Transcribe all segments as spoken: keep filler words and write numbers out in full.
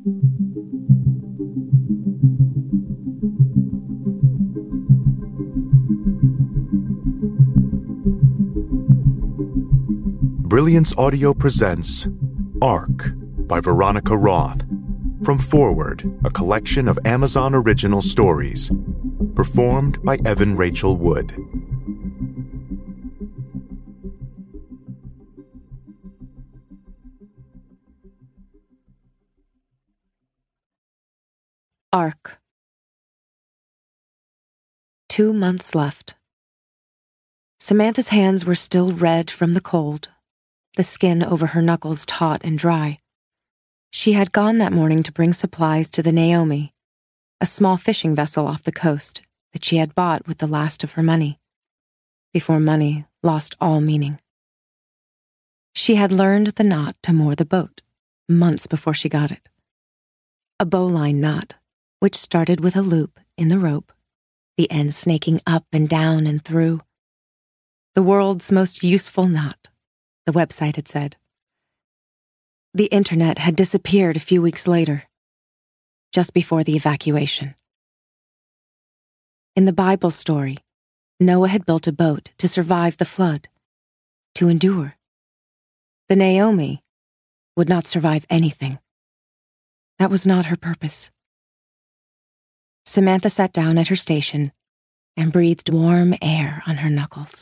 Brilliance Audio presents Ark by Veronica Roth, from Forward, a collection of Amazon original stories, performed by Evan Rachel Wood. Ark. Two months left. Samantha's hands were still red from the cold, the skin over her knuckles taut and dry. She had gone that morning to bring supplies to the Naomi, a small fishing vessel off the coast that she had bought with the last of her money, before money lost all meaning. She had learned the knot to moor the boat, months before she got it. A bowline knot, which started with a loop in the rope, the end snaking up and down and through. The world's most useful knot, the website had said. The internet had disappeared a few weeks later, just before the evacuation. In the Bible story, Noah had built a boat to survive the flood, to endure. The Naomi would not survive anything. That was not her purpose. Samantha sat down at her station and breathed warm air on her knuckles.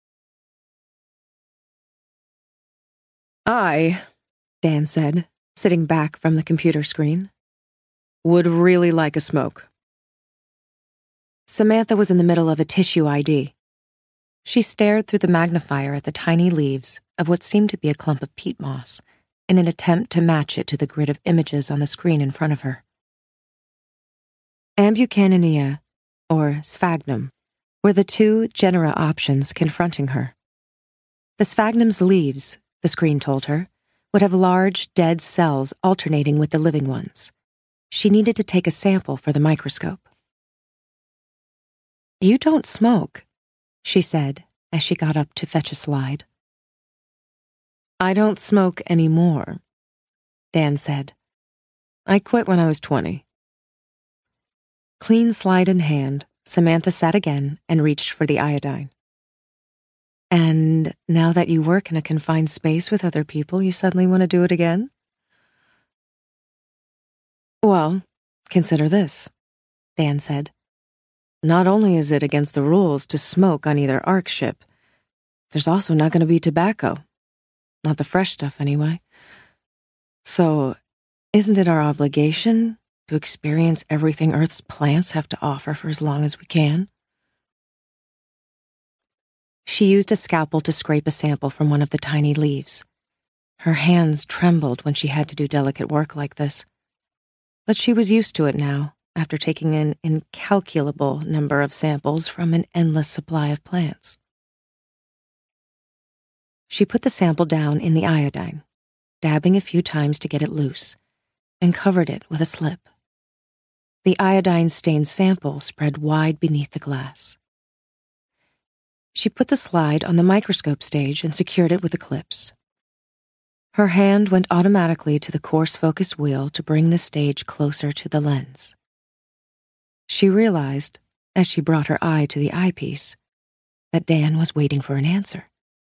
I, Dan said, sitting back from the computer screen, would really like a smoke. Samantha was in the middle of a tissue I D. She stared through the magnifier at the tiny leaves of what seemed to be a clump of peat moss in an attempt to match it to the grid of images on the screen in front of her. Ambuchanania, or sphagnum, were the two genera options confronting her. The sphagnum's leaves, the screen told her, would have large, dead cells alternating with the living ones. She needed to take a sample for the microscope. "You don't smoke," she said as she got up to fetch a slide. "I don't smoke anymore," Dan said. "I quit when I was twenty. Clean slide in hand, Samantha sat again and reached for the iodine. "And now that you work in a confined space with other people, you suddenly want to do it again?" "Well, consider this," Dan said. "Not only is it against the rules to smoke on either Ark ship, there's also not going to be tobacco. Not the fresh stuff, anyway. So, isn't it our obligation to experience everything Earth's plants have to offer for as long as we can?" She used a scalpel to scrape a sample from one of the tiny leaves. Her hands trembled when she had to do delicate work like this. But she was used to it now, after taking an incalculable number of samples from an endless supply of plants. She put the sample down in the iodine, dabbing a few times to get it loose, and covered it with a slip. The iodine-stained sample spread wide beneath the glass. She put the slide on the microscope stage and secured it with the clips. Her hand went automatically to the coarse focus wheel to bring the stage closer to the lens. She realized, as she brought her eye to the eyepiece, that Dan was waiting for an answer.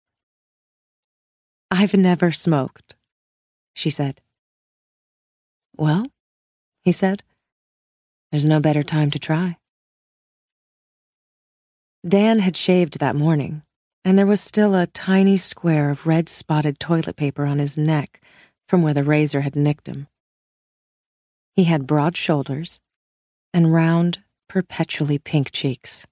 "I've never smoked," she said. "Well," he said, "there's no better time to try." Dan had shaved that morning, and there was still a tiny square of red-spotted toilet paper on his neck from where the razor had nicked him. He had broad shoulders and round, perpetually pink cheeks.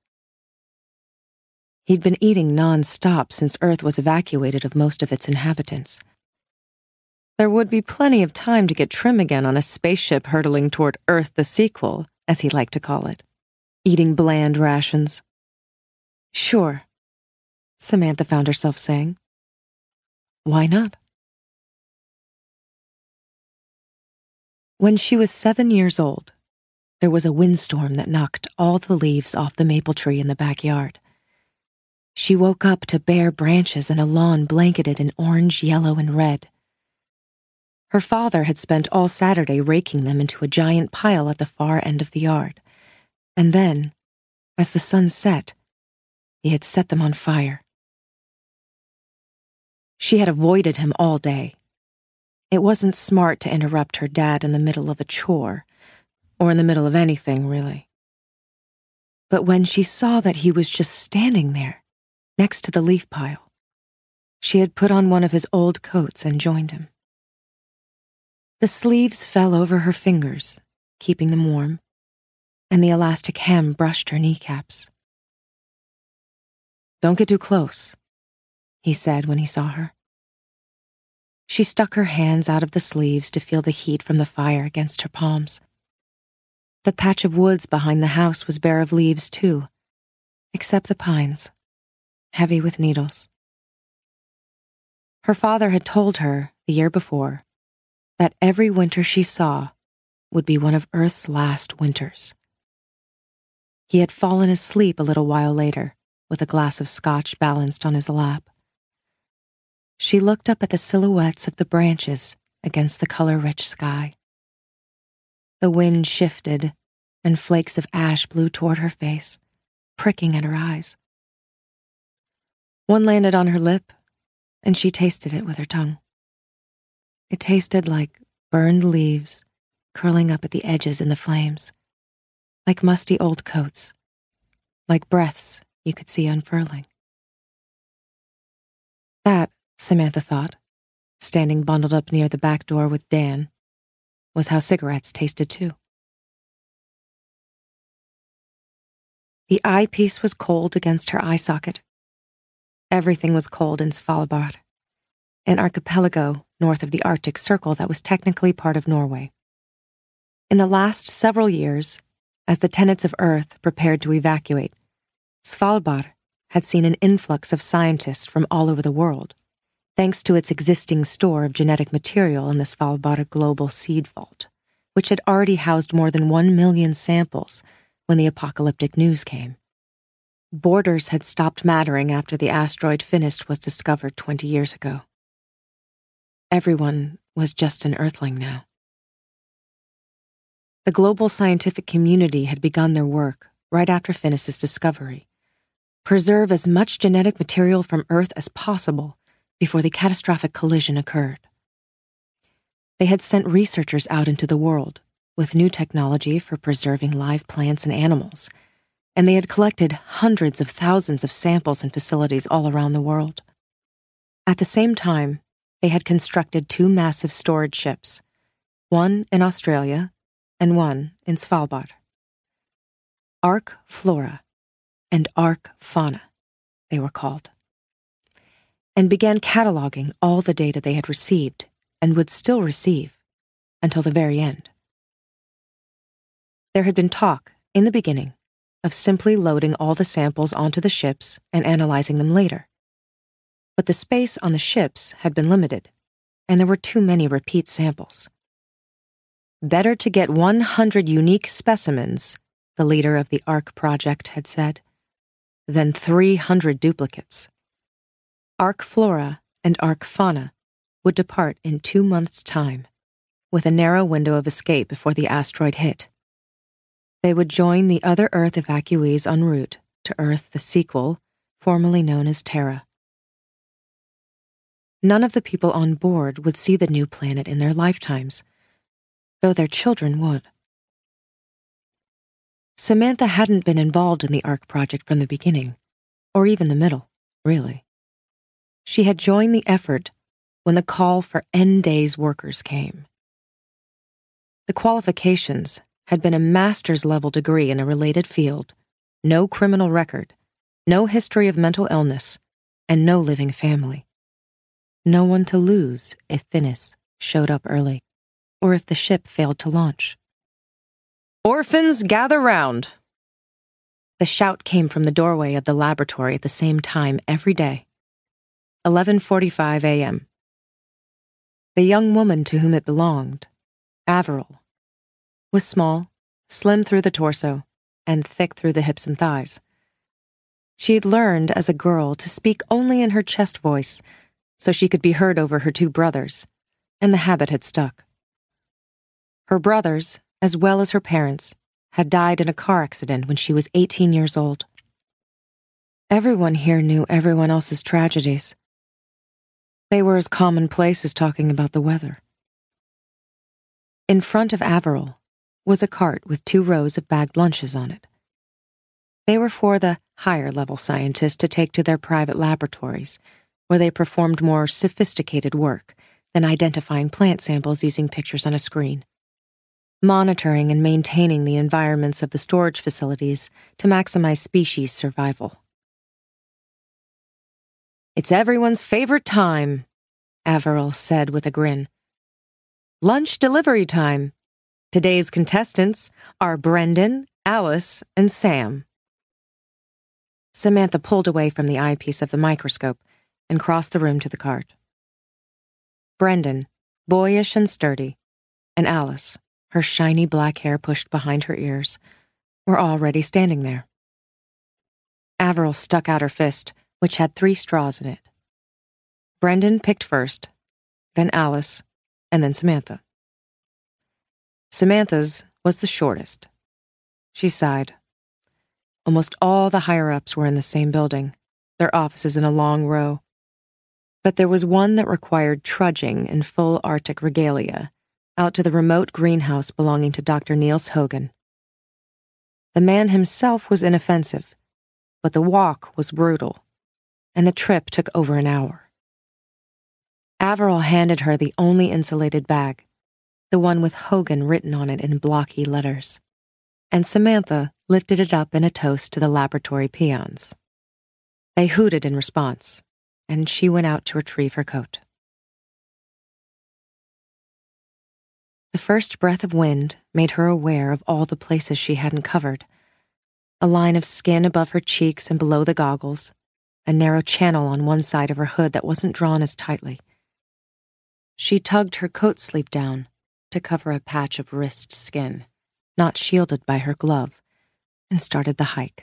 He'd been eating non-stop since Earth was evacuated of most of its inhabitants. There would be plenty of time to get trim again on a spaceship hurtling toward Earth the sequel, as he liked to call it, eating bland rations. "Sure," Samantha found herself saying. "Why not?" When she was seven years old, there was a windstorm that knocked all the leaves off the maple tree in the backyard. She woke up to bare branches and a lawn blanketed in orange, yellow, and red. Her father had spent all Saturday raking them into a giant pile at the far end of the yard, and then, as the sun set, he had set them on fire. She had avoided him all day. It wasn't smart to interrupt her dad in the middle of a chore, or in the middle of anything, really. But when she saw that he was just standing there, next to the leaf pile, she had put on one of his old coats and joined him. The sleeves fell over her fingers, keeping them warm, and the elastic hem brushed her kneecaps. "Don't get too close," he said when he saw her. She stuck her hands out of the sleeves to feel the heat from the fire against her palms. The patch of woods behind the house was bare of leaves, too, except the pines, heavy with needles. Her father had told her, the year before, that every winter she saw would be one of Earth's last winters. He had fallen asleep a little while later, with a glass of scotch balanced on his lap. She looked up at the silhouettes of the branches against the color-rich sky. The wind shifted, and flakes of ash blew toward her face, pricking at her eyes. One landed on her lip, and she tasted it with her tongue. It tasted like burned leaves curling up at the edges in the flames, like musty old coats, like breaths you could see unfurling. That, Samantha thought, standing bundled up near the back door with Dan, was how cigarettes tasted too. The eyepiece was cold against her eye socket. Everything was cold in Svalbard, an archipelago north of the Arctic Circle that was technically part of Norway. In the last several years, as the tenants of Earth prepared to evacuate, Svalbard had seen an influx of scientists from all over the world, thanks to its existing store of genetic material in the Svalbard Global Seed Vault, which had already housed more than one million samples when the apocalyptic news came. Borders had stopped mattering after the asteroid Finis was discovered twenty years ago. Everyone was just an Earthling now. The global scientific community had begun their work right after Finis's discovery. Preserve as much genetic material from Earth as possible before the catastrophic collision occurred. They had sent researchers out into the world with new technology for preserving live plants and animals, and they had collected hundreds of thousands of samples in facilities all around the world. At the same time, they had constructed two massive storage ships, one in Australia and one in Svalbard. Ark Flora and Ark Fauna, they were called, and began cataloging all the data they had received and would still receive until the very end. There had been talk, in the beginning, of simply loading all the samples onto the ships and analyzing them later. But the space on the ships had been limited, and there were too many repeat samples. Better to get one hundred unique specimens, the leader of the Ark project had said, than three hundred duplicates. Ark Flora and Ark Fauna would depart in two months' time, with a narrow window of escape before the asteroid hit. They would join the other Earth evacuees en route to Earth, the sequel, formerly known as Terra. None of the people on board would see the new planet in their lifetimes, though their children would. Samantha hadn't been involved in the Ark project from the beginning, or even the middle, really. She had joined the effort when the call for N-Days workers came. The qualifications had been a master's-level degree in a related field, no criminal record, no history of mental illness, and no living family. No one to lose if Finis showed up early, or if the ship failed to launch. "Orphans, gather round!" The shout came from the doorway of the laboratory at the same time every day. eleven forty-five a.m. The young woman to whom it belonged, Averil, was small, slim through the torso, and thick through the hips and thighs. She had learned as a girl to speak only in her chest voice, so she could be heard over her two brothers, and the habit had stuck. Her brothers, as well as her parents, had died in a car accident when she was eighteen years old. Everyone here knew everyone else's tragedies. They were as commonplace as talking about the weather. In front of Averill was a cart with two rows of bagged lunches on it. They were for the higher-level scientists to take to their private laboratories, where they performed more sophisticated work than identifying plant samples using pictures on a screen, monitoring and maintaining the environments of the storage facilities to maximize species survival. "It's everyone's favorite time," Averill said with a grin. "Lunch delivery time. Today's contestants are Brendan, Alice, and Sam." Samantha pulled away from the eyepiece of the microscope and crossed the room to the cart. Brendan, boyish and sturdy, and Alice, her shiny black hair pushed behind her ears, were already standing there. Averill stuck out her fist, which had three straws in it. Brendan picked first, then Alice, and then Samantha. Samantha's was the shortest. She sighed. Almost all the higher-ups were in the same building, their offices in a long row. But there was one that required trudging in full Arctic regalia, out to the remote greenhouse belonging to Doctor Niels Hogan. The man himself was inoffensive, but the walk was brutal, and the trip took over an hour. Averill handed her the only insulated bag, the one with Hogan written on it in blocky letters, and Samantha lifted it up in a toast to the laboratory peons. They hooted in response, and she went out to retrieve her coat. The first breath of wind made her aware of all the places she hadn't covered. A line of skin above her cheeks and below the goggles, a narrow channel on one side of her hood that wasn't drawn as tightly. She tugged her coat sleeve down to cover a patch of wrist skin, not shielded by her glove, and started the hike.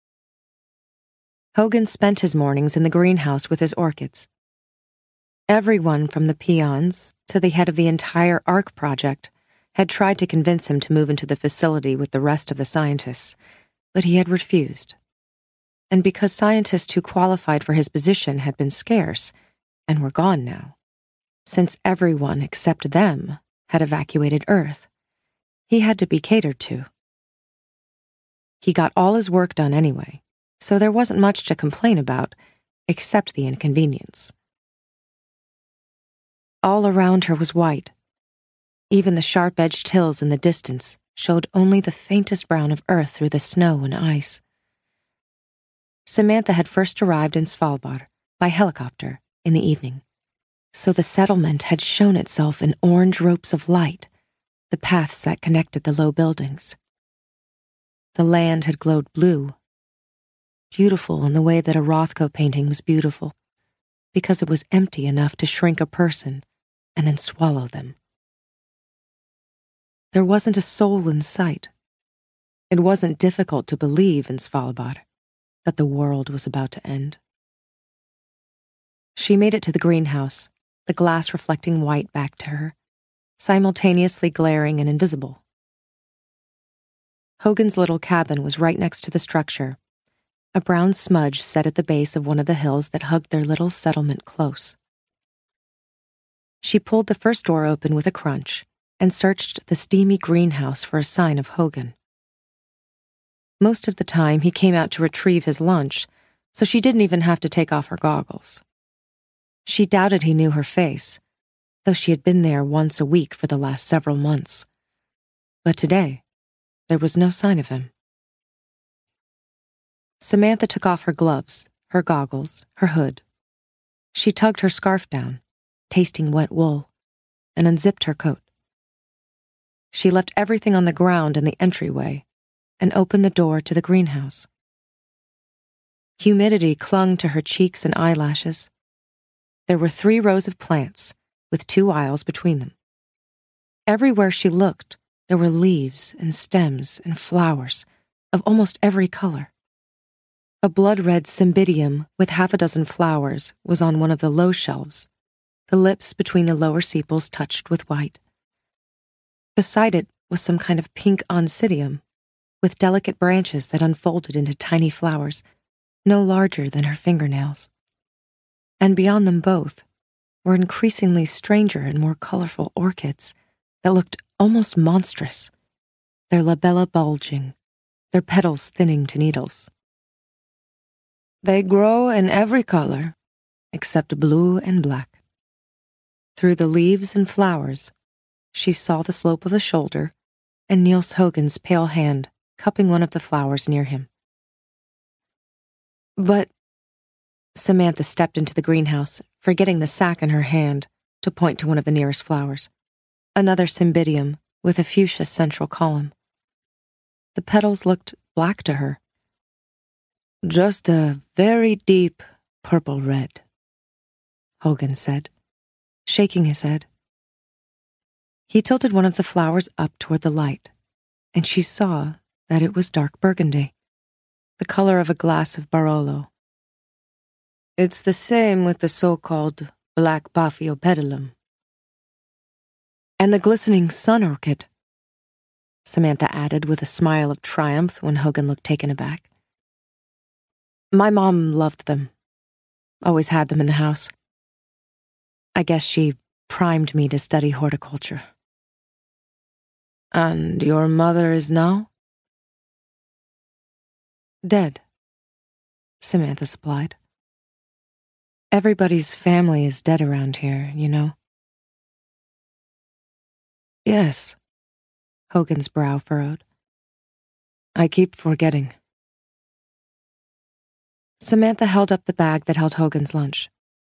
Hogan spent his mornings in the greenhouse with his orchids. Everyone from the peons to the head of the entire ARC project had tried to convince him to move into the facility with the rest of the scientists, but he had refused. And because scientists who qualified for his position had been scarce and were gone now, since everyone except them had evacuated Earth, he had to be catered to. He got all his work done anyway, so there wasn't much to complain about except the inconvenience. All around her was white. Even the sharp-edged hills in the distance showed only the faintest brown of earth through the snow and ice. Samantha had first arrived in Svalbard by helicopter in the evening, so the settlement had shown itself in orange ropes of light, the paths that connected the low buildings. The land had glowed blue, beautiful in the way that a Rothko painting was beautiful, because it was empty enough to shrink a person and then swallow them. There wasn't a soul in sight. It wasn't difficult to believe in Svalbard that the world was about to end. She made it to the greenhouse, the glass reflecting white back to her, simultaneously glaring and invisible. Hogan's little cabin was right next to the structure, a brown smudge set at the base of one of the hills that hugged their little settlement close. She pulled the first door open with a crunch and searched the steamy greenhouse for a sign of Hogan. Most of the time, he came out to retrieve his lunch, so she didn't even have to take off her goggles. She doubted he knew her face, though she had been there once a week for the last several months. But today, there was no sign of him. Samantha took off her gloves, her goggles, her hood. She tugged her scarf down, tasting wet wool, and unzipped her coat. She left everything on the ground in the entryway and opened the door to the greenhouse. Humidity clung to her cheeks and eyelashes. There were three rows of plants, with two aisles between them. Everywhere she looked, there were leaves and stems and flowers of almost every color. A blood-red cymbidium with half a dozen flowers was on one of the low shelves, the lips between the lower sepals touched with white. Beside it was some kind of pink oncidium, with delicate branches that unfolded into tiny flowers, no larger than her fingernails. And beyond them both were increasingly stranger and more colorful orchids that looked almost monstrous, their labella bulging, their petals thinning to needles. They grow in every color, except blue and black. Through the leaves and flowers, she saw the slope of a shoulder and Niels Hogan's pale hand cupping one of the flowers near him. But Samantha stepped into the greenhouse, forgetting the sack in her hand, to point to one of the nearest flowers, another cymbidium with a fuchsia central column. The petals looked black to her. Just a very deep purple red, Hogan said, shaking his head. He tilted one of the flowers up toward the light, and she saw that it was dark burgundy, the color of a glass of Barolo. It's the same with the so-called black Paphiopedilum. And the glistening sun orchid, Samantha added with a smile of triumph when Hogan looked taken aback. My mom loved them. Always had them in the house. I guess she primed me to study horticulture. And your mother is now? Dead, Samantha supplied. Everybody's family is dead around here, you know. Yes, Hogan's brow furrowed. I keep forgetting. Samantha held up the bag that held Hogan's lunch.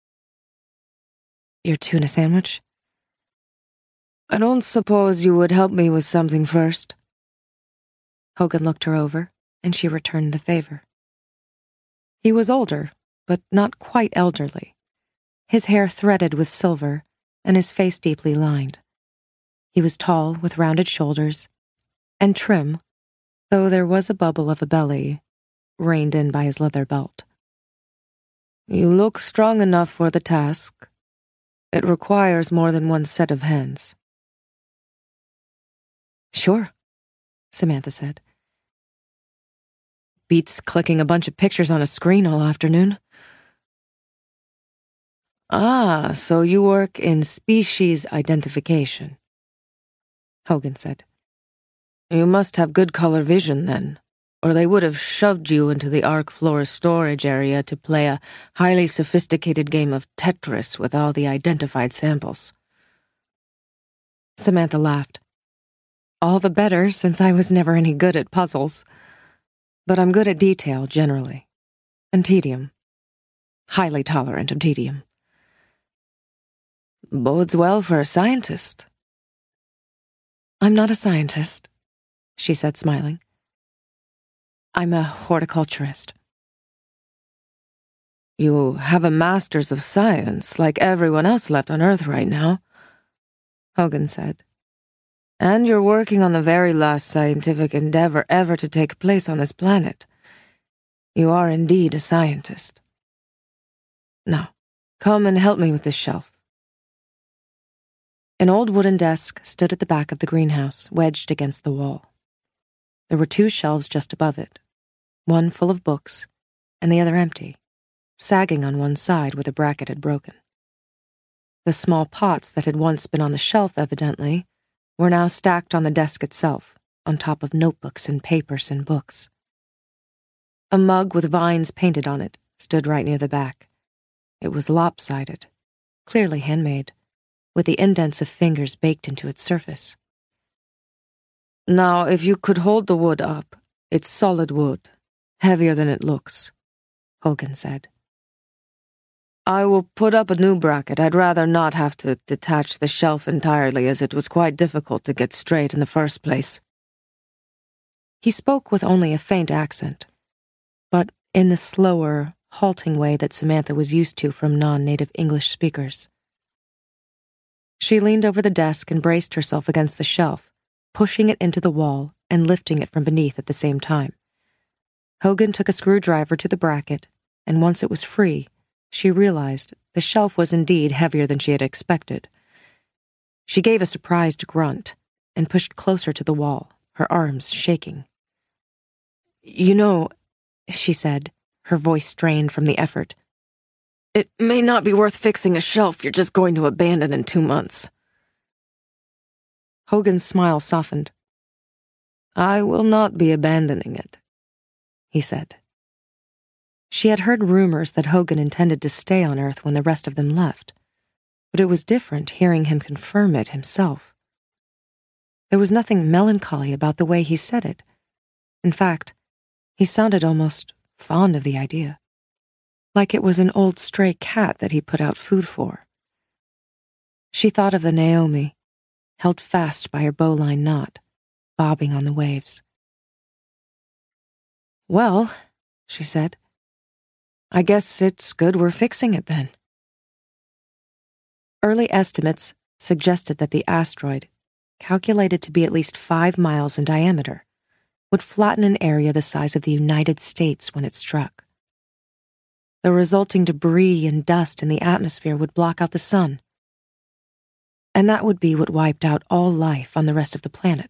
Your tuna sandwich? I don't suppose you would help me with something first. Hogan looked her over, and she returned the favor. He was older, but not quite elderly, his hair threaded with silver and his face deeply lined. He was tall with rounded shoulders and trim, though there was a bubble of a belly reined in by his leather belt. You look strong enough for the task. It requires more than one set of hands. Sure, Samantha said. Beats clicking a bunch of pictures on a screen all afternoon. Ah, so you work in species identification, Hogan said. You must have good color vision then, or they would have shoved you into the Ark Flora storage area to play a highly sophisticated game of Tetris with all the identified samples. Samantha laughed. All the better, since I was never any good at puzzles. But I'm good at detail, generally. And tedium. Highly tolerant of tedium. Bodes well for a scientist. I'm not a scientist, she said, smiling. I'm a horticulturist. You have a master's of science, like everyone else left on Earth right now, Hogan said. And you're working on the very last scientific endeavor ever to take place on this planet. You are indeed a scientist. Now, come and help me with this shelf. An old wooden desk stood at the back of the greenhouse, wedged against the wall. There were two shelves just above it, one full of books, and the other empty, sagging on one side where the bracket had broken. The small pots that had once been on the shelf, evidently, were now stacked on the desk itself, on top of notebooks and papers and books. A mug with vines painted on it stood right near the back. It was lopsided, clearly handmade, with the indents of fingers baked into its surface. Now, if you could hold the wood up, it's solid wood, heavier than it looks, Hogan said. I will put up a new bracket. I'd rather not have to detach the shelf entirely, as it was quite difficult to get straight in the first place. He spoke with only a faint accent, but in the slower, halting way that Samantha was used to from non-native English speakers. She leaned over the desk and braced herself against the shelf, pushing it into the wall and lifting it from beneath at the same time. Hogan took a screwdriver to the bracket, and once it was free, she realized The shelf was indeed heavier than she had expected. She gave a surprised grunt and pushed closer to the wall, her arms shaking. "You know," she said, her voice strained from the effort, "it may not be worth fixing a shelf you're just going to abandon in two months. Hogan's smile softened. "I will not be abandoning it," he said. She had heard rumors that Hogan intended to stay on Earth when the rest of them left, but it was different hearing him confirm it himself. There was nothing melancholy about the way he said it. In fact, he sounded almost fond of the idea, like it was an old stray cat that he put out food for. She thought of the Naomi, held fast by her bowline knot, bobbing on the waves. "Well," she said, "I guess it's good we're fixing it then." Early estimates suggested that the asteroid, calculated to be at least five miles in diameter, would flatten an area the size of the United States when it struck. The resulting debris and dust in the atmosphere would block out the sun, and that would be what wiped out all life on the rest of the planet.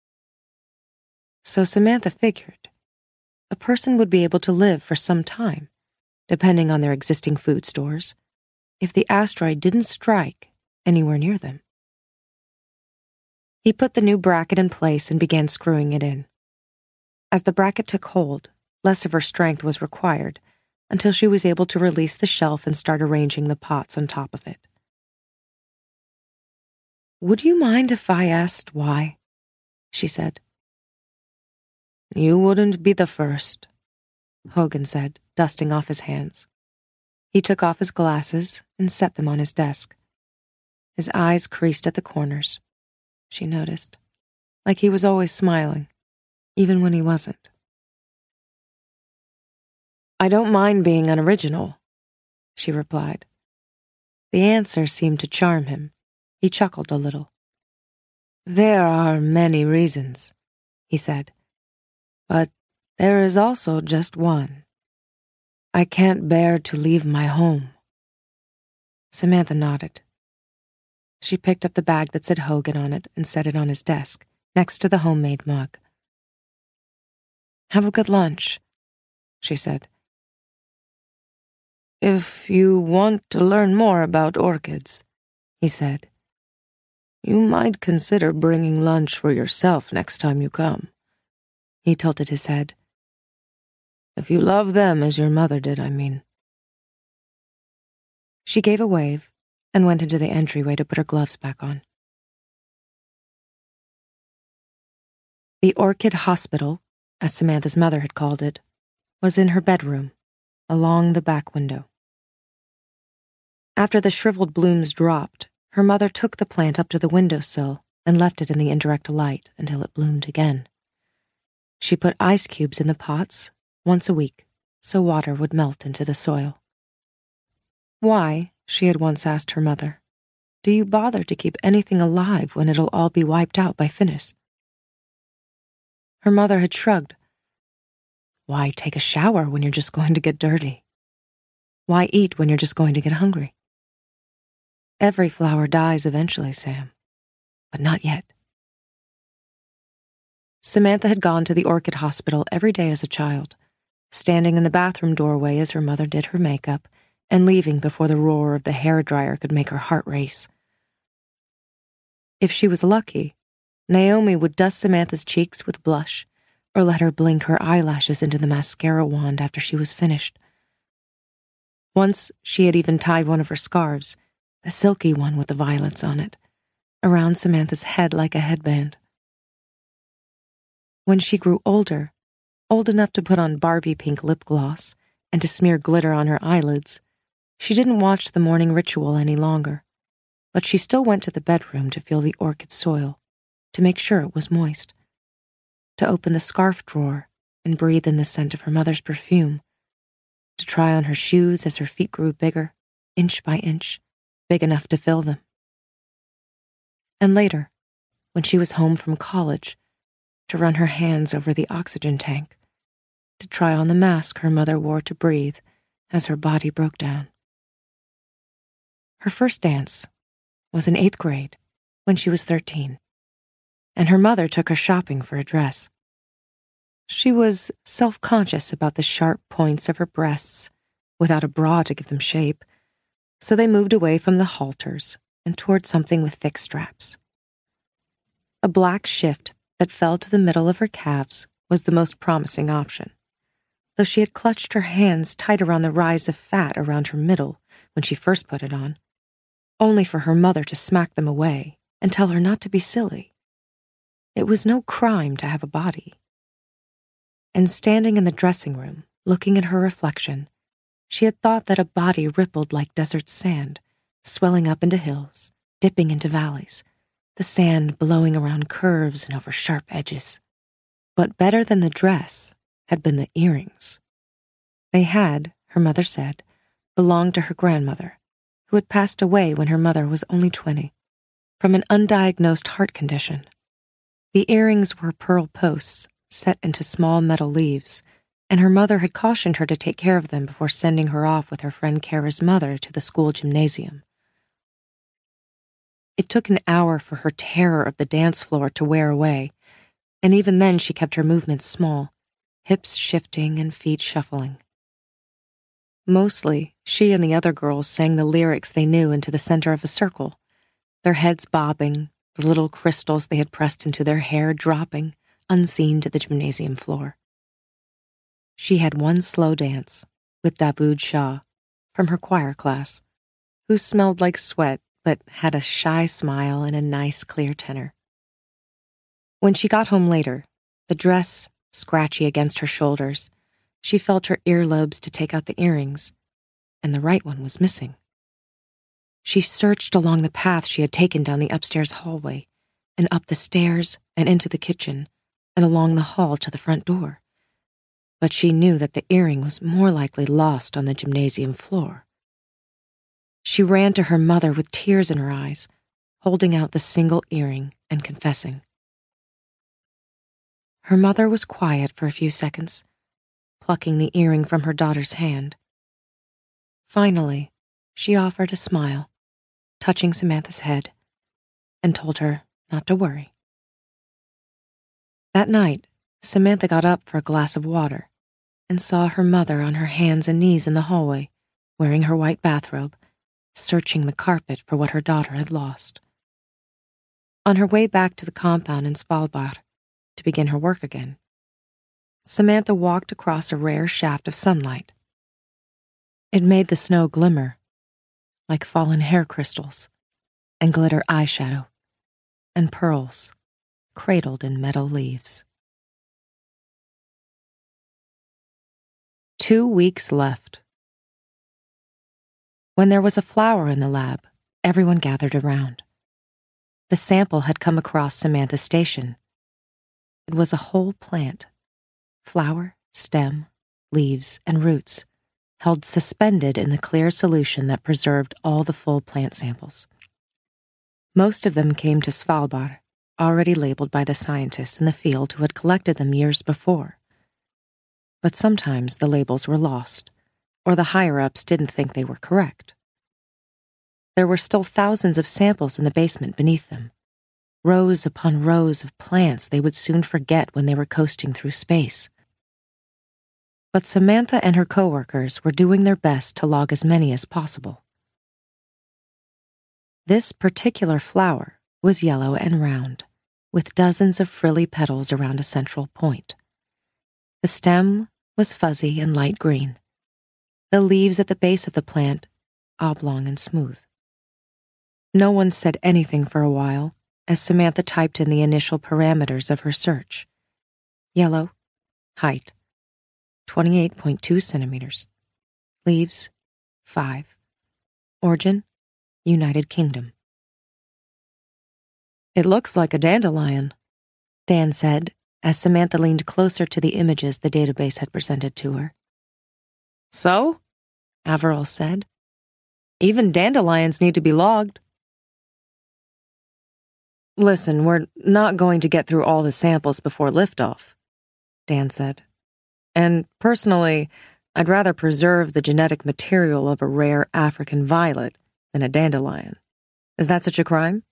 So Samantha figured a person would be able to live for some time, depending on their existing food stores, if the asteroid didn't strike anywhere near them. He put the new bracket in place and began screwing it in. As the bracket took hold, less of her strength was required until she was able to release the shelf and start arranging the pots on top of it. "Would you mind if I asked why?" she said. "You wouldn't be the first," Hogan said, dusting off his hands. He took off his glasses and set them on his desk. His eyes creased at the corners, she noticed, like he was always smiling, even when he wasn't. "I don't mind being unoriginal," she replied. The answer seemed to charm him. He chuckled a little. "There are many reasons," he said, "but there is also just one. I can't bear to leave my home." Samantha nodded. She picked up the bag that said Hogan on it and set it on his desk, next to the homemade mug. "Have a good lunch," she said. "If you want to learn more about orchids," he said, "you might consider bringing lunch for yourself next time you come." He tilted his head. "If you love them as your mother did, I mean." She gave a wave and went into the entryway to put her gloves back on. The Orchid Hospital, as Samantha's mother had called it, was in her bedroom, along the back window. After the shriveled blooms dropped, her mother took the plant up to the windowsill and left it in the indirect light until it bloomed again. She put ice cubes in the pots once a week so water would melt into the soil. "Why," she had once asked her mother, "do you bother to keep anything alive when it'll all be wiped out by Finis?" Her mother had shrugged. "Why take a shower when you're just going to get dirty? Why eat when you're just going to get hungry? Every flower dies eventually, Sam, but not yet." Samantha had gone to the Orchid Hospital every day as a child, standing in the bathroom doorway as her mother did her makeup and leaving before the roar of the hairdryer could make her heart race. If she was lucky, Naomi would dust Samantha's cheeks with blush or let her blink her eyelashes into the mascara wand after she was finished. Once she had even tied one of her scarves, the silky one with the violets on it, around Samantha's head like a headband. When she grew older, old enough to put on Barbie pink lip gloss and to smear glitter on her eyelids, she didn't watch the morning ritual any longer, but she still went to the bedroom to feel the orchid soil, to make sure it was moist, to open the scarf drawer and breathe in the scent of her mother's perfume, to try on her shoes as her feet grew bigger, inch by inch, big enough to fill them. And later, when she was home from college, to run her hands over the oxygen tank, to try on the mask her mother wore to breathe as her body broke down. Her first dance was in eighth grade when she was thirteen, and her mother took her shopping for a dress. She was self-conscious about the sharp points of her breasts without a bra to give them shape, so they moved away from the halters and toward something with thick straps. A black shift that fell to the middle of her calves was the most promising option, though she had clutched her hands tight around the rise of fat around her middle when she first put it on, only for her mother to smack them away and tell her not to be silly. It was no crime to have a body. And standing in the dressing room, looking at her reflection, she had thought that a body rippled like desert sand, swelling up into hills, dipping into valleys, the sand blowing around curves and over sharp edges. But better than the dress had been the earrings. They had, her mother said, belonged to her grandmother, who had passed away when her mother was only twenty, from an undiagnosed heart condition. The earrings were pearl posts set into small metal leaves, and her mother had cautioned her to take care of them before sending her off with her friend Kara's mother to the school gymnasium. It took an hour for her terror of the dance floor to wear away, and even then she kept her movements small, hips shifting and feet shuffling. Mostly, she and the other girls sang the lyrics they knew into the center of a circle, their heads bobbing, the little crystals they had pressed into their hair dropping, unseen to the gymnasium floor. She had one slow dance with Dawood Shah from her choir class, who smelled like sweat but had a shy smile and a nice, clear tenor. When she got home later, the dress scratchy against her shoulders, she felt her earlobes to take out the earrings, and the right one was missing. She searched along the path she had taken down the upstairs hallway, and up the stairs and into the kitchen, and along the hall to the front door. But she knew that the earring was more likely lost on the gymnasium floor. She ran to her mother with tears in her eyes, holding out the single earring and confessing. Her mother was quiet for a few seconds, plucking the earring from her daughter's hand. Finally, she offered a smile, touching Samantha's head, and told her not to worry. That night, Samantha got up for a glass of water and saw her mother on her hands and knees in the hallway, wearing her white bathrobe, searching the carpet for what her daughter had lost. On her way back to the compound in Svalbard to begin her work again, Samantha walked across a rare shaft of sunlight. It made the snow glimmer like fallen hair crystals and glitter eyeshadow and pearls cradled in metal leaves. Two weeks left. When there was a flower in the lab, everyone gathered around. The sample had come across Samantha's station. It was a whole plant, flower, stem, leaves, and roots, held suspended in the clear solution that preserved all the full plant samples. Most of them came to Svalbard, already labeled by the scientists in the field who had collected them years before. But sometimes the labels were lost, or the higher-ups didn't think they were correct. There were still thousands of samples in the basement beneath them, rows upon rows of plants they would soon forget when they were coasting through space. But Samantha and her coworkers were doing their best to log as many as possible. This particular flower was yellow and round, with dozens of frilly petals around a central point. The stem was fuzzy and light green. The leaves at the base of the plant oblong and smooth. No one said anything for a while as Samantha typed in the initial parameters of her search. Yellow, height, twenty-eight point two centimeters. Leaves, five. Origin, United Kingdom. It looks like a dandelion, Dan said, as Samantha leaned closer to the images the database had presented to her. So? Averil said. Even dandelions need to be logged. Listen, we're not going to get through all the samples before liftoff, Dan said. And personally, I'd rather preserve the genetic material of a rare African violet than a dandelion. Is that such a crime?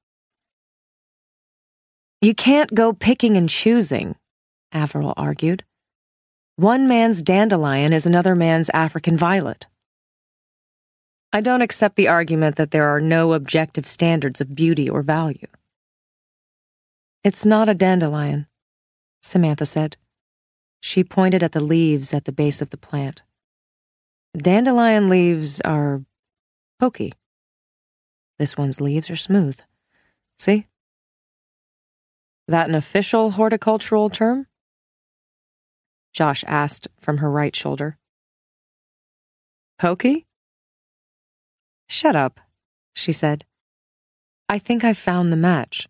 You can't go picking and choosing, Averill argued. One man's dandelion is another man's African violet. I don't accept the argument that there are no objective standards of beauty or value. It's not a dandelion, Samantha said. She pointed at the leaves at the base of the plant. Dandelion leaves are pokey. This one's leaves are smooth. See? That an official horticultural term? Josh asked from her right shoulder. Pokey? Shut up, she said. I think I've found the match.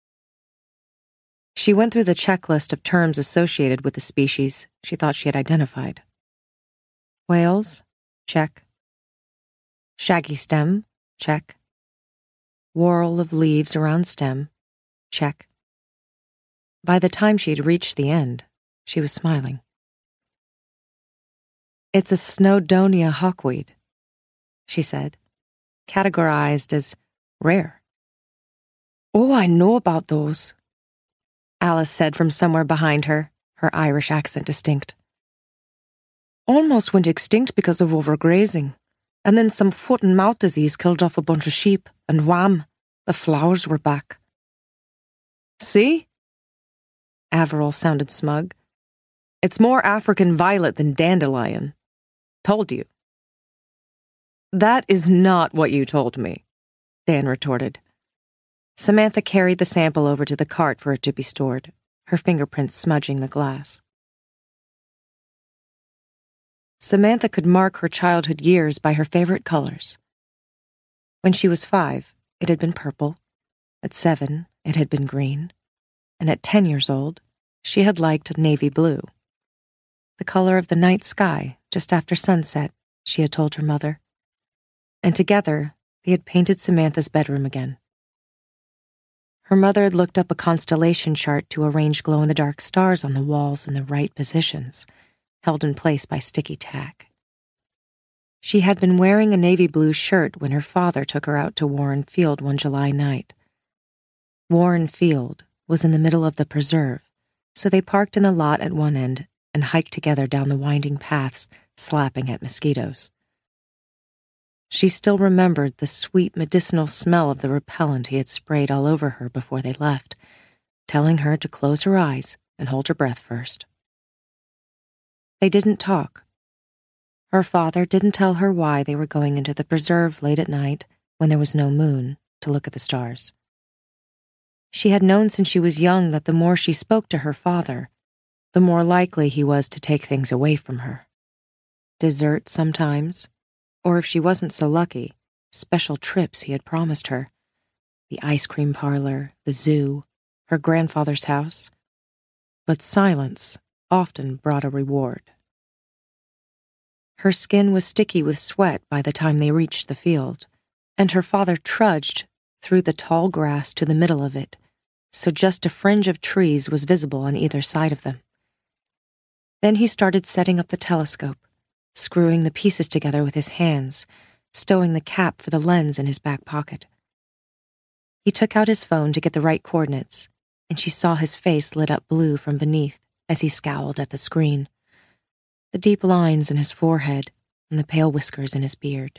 She went through the checklist of terms associated with the species she thought she had identified. Whales, check. Shaggy stem, check. Whorl of leaves around stem, check. By the time she had reached the end, she was smiling. It's a Snowdonia hawkweed, she said, categorized as rare. Oh, I know about those, Alice said from somewhere behind her, her Irish accent distinct. Almost went extinct because of overgrazing, and then some foot and mouth disease killed off a bunch of sheep, and wham, the flowers were back. See? Averill sounded smug. It's more African violet than dandelion. Told you. That is not what you told me, Dan retorted. Samantha carried the sample over to the cart for it to be stored, her fingerprints smudging the glass. Samantha could mark her childhood years by her favorite colors. When she was five, it had been purple. At seven, it had been green. And at ten years old, she had liked navy blue. The color of the night sky just after sunset, she had told her mother. And together, they had painted Samantha's bedroom again. Her mother had looked up a constellation chart to arrange glow-in-the-dark stars on the walls in the right positions, held in place by sticky tack. She had been wearing a navy blue shirt when her father took her out to Warren Field one July night. Warren Field was in the middle of the preserve, so they parked in the lot at one end and hiked together down the winding paths, slapping at mosquitoes. She still remembered the sweet medicinal smell of the repellent he had sprayed all over her before they left, telling her to close her eyes and hold her breath first. They didn't talk. Her father didn't tell her why they were going into the preserve late at night when there was no moon to look at the stars. She had known since she was young that the more she spoke to her father, the more likely he was to take things away from her. Dessert sometimes, or if she wasn't so lucky, special trips he had promised her. The ice cream parlor, the zoo, her grandfather's house. But silence often brought a reward. Her skin was sticky with sweat by the time they reached the field, and her father trudged through the tall grass to the middle of it, so just a fringe of trees was visible on either side of them. Then he started setting up the telescope, screwing the pieces together with his hands, stowing the cap for the lens in his back pocket. He took out his phone to get the right coordinates, and she saw his face lit up blue from beneath as he scowled at the screen, the deep lines in his forehead and the pale whiskers in his beard.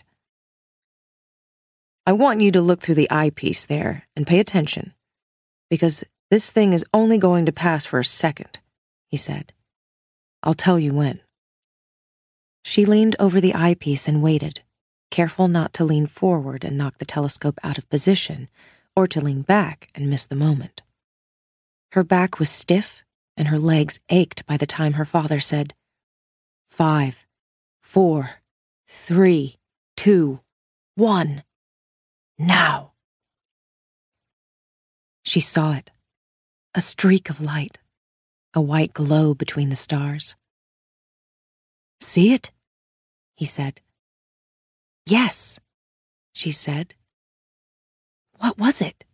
I want you to look through the eyepiece there and pay attention, because this thing is only going to pass for a second, he said. I'll tell you when. She leaned over the eyepiece and waited, careful not to lean forward and knock the telescope out of position, or to lean back and miss the moment. Her back was stiff, and her legs ached by the time her father said, Five, four, three, two, one, now. She saw it, a streak of light, a white glow between the stars. See it? He said. Yes, she said. What was it?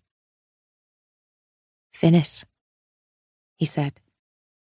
Finis, he said.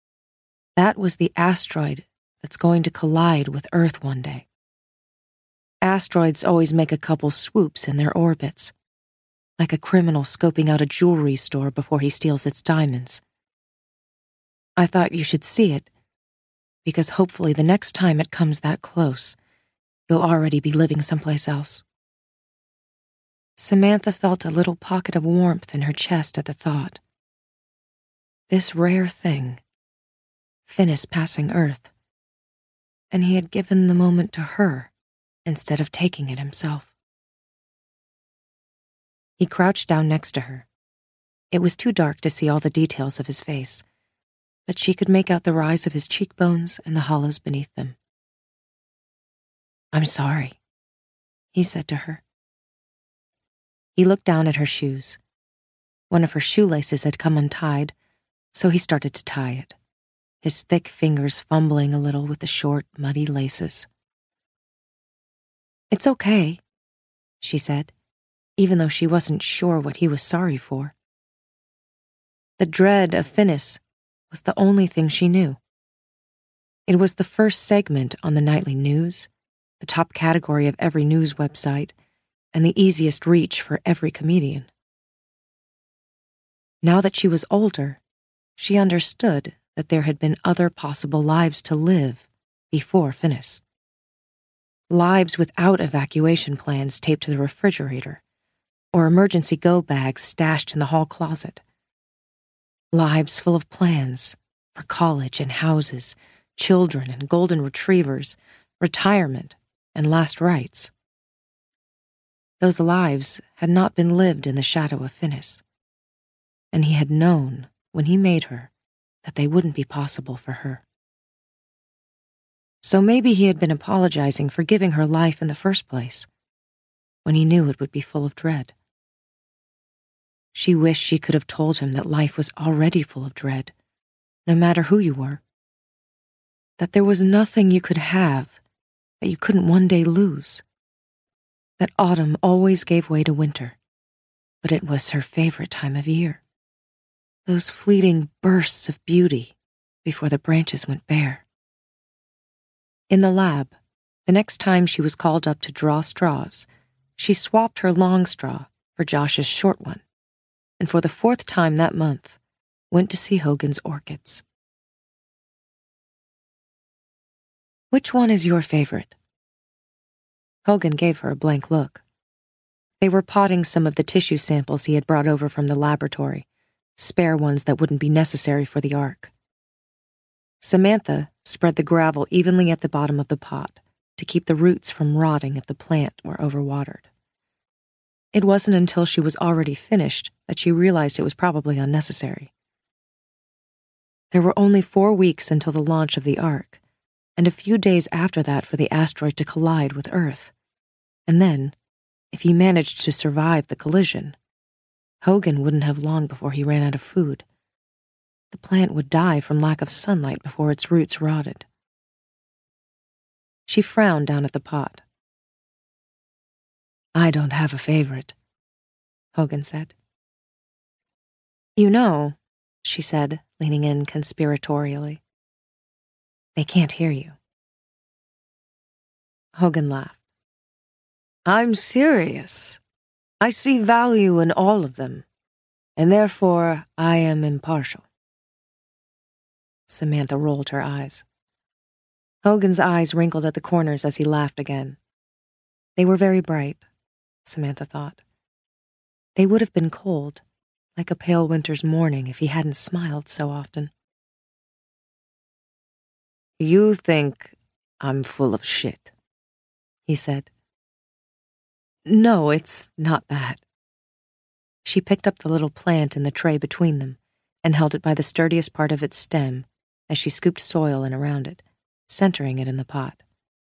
That was the asteroid that's going to collide with Earth one day. Asteroids always make a couple swoops in their orbits, like a criminal scoping out a jewelry store before he steals its diamonds. I thought you should see it, because hopefully the next time it comes that close, you'll already be living someplace else. Samantha felt a little pocket of warmth in her chest at the thought. This rare thing, Finis passing Earth, and he had given the moment to her instead of taking it himself. He crouched down next to her. It was too dark to see all the details of his face, but she could make out the rise of his cheekbones and the hollows beneath them. "I'm sorry," he said to her. He looked down at her shoes. One of her shoelaces had come untied, so he started to tie it, his thick fingers fumbling a little with the short, muddy laces. "It's okay," she said, even though she wasn't sure what he was sorry for. The dread of Finis was the only thing she knew. It was the first segment on the nightly news, the top category of every news website, and the easiest reach for every comedian. Now that she was older, she understood that there had been other possible lives to live before Finis. Lives without evacuation plans taped to the refrigerator, or emergency go bags stashed in the hall closet. Lives full of plans for college and houses, children and golden retrievers, retirement and last rites. Those lives had not been lived in the shadow of Finis, and he had known when he made her that they wouldn't be possible for her. So maybe he had been apologizing for giving her life in the first place, when he knew it would be full of dread. She wished she could have told him that life was already full of dread, no matter who you were. That there was nothing you could have that you couldn't one day lose. That autumn always gave way to winter, but it was her favorite time of year. Those fleeting bursts of beauty before the branches went bare. In the lab, the next time she was called up to draw straws, she swapped her long straw for Josh's short one, and for the fourth time that month, went to see Hogan's orchids. "Which one is your favorite?" Hogan gave her a blank look. They were potting some of the tissue samples he had brought over from the laboratory, spare ones that wouldn't be necessary for the ark. Samantha spread the gravel evenly at the bottom of the pot to keep the roots from rotting if the plant were overwatered. It wasn't until she was already finished that she realized it was probably unnecessary. There were only four weeks until the launch of the Ark, and a few days after that for the asteroid to collide with Earth. And then, if he managed to survive the collision, Hogan wouldn't have long before he ran out of food. The plant would die from lack of sunlight before its roots rotted. She frowned down at the pot. "I don't have a favorite," Hogan said. "You know," she said, leaning in conspiratorially, "they can't hear you." Hogan laughed. "I'm serious. I see value in all of them, and therefore I am impartial." Samantha rolled her eyes. Hogan's eyes wrinkled at the corners as he laughed again. They were very bright, Samantha thought. They would have been cold, like a pale winter's morning if he hadn't smiled so often. "You think I'm full of shit," he said. "No, it's not that." She picked up the little plant in the tray between them and held it by the sturdiest part of its stem as she scooped soil in around it, centering it in the pot.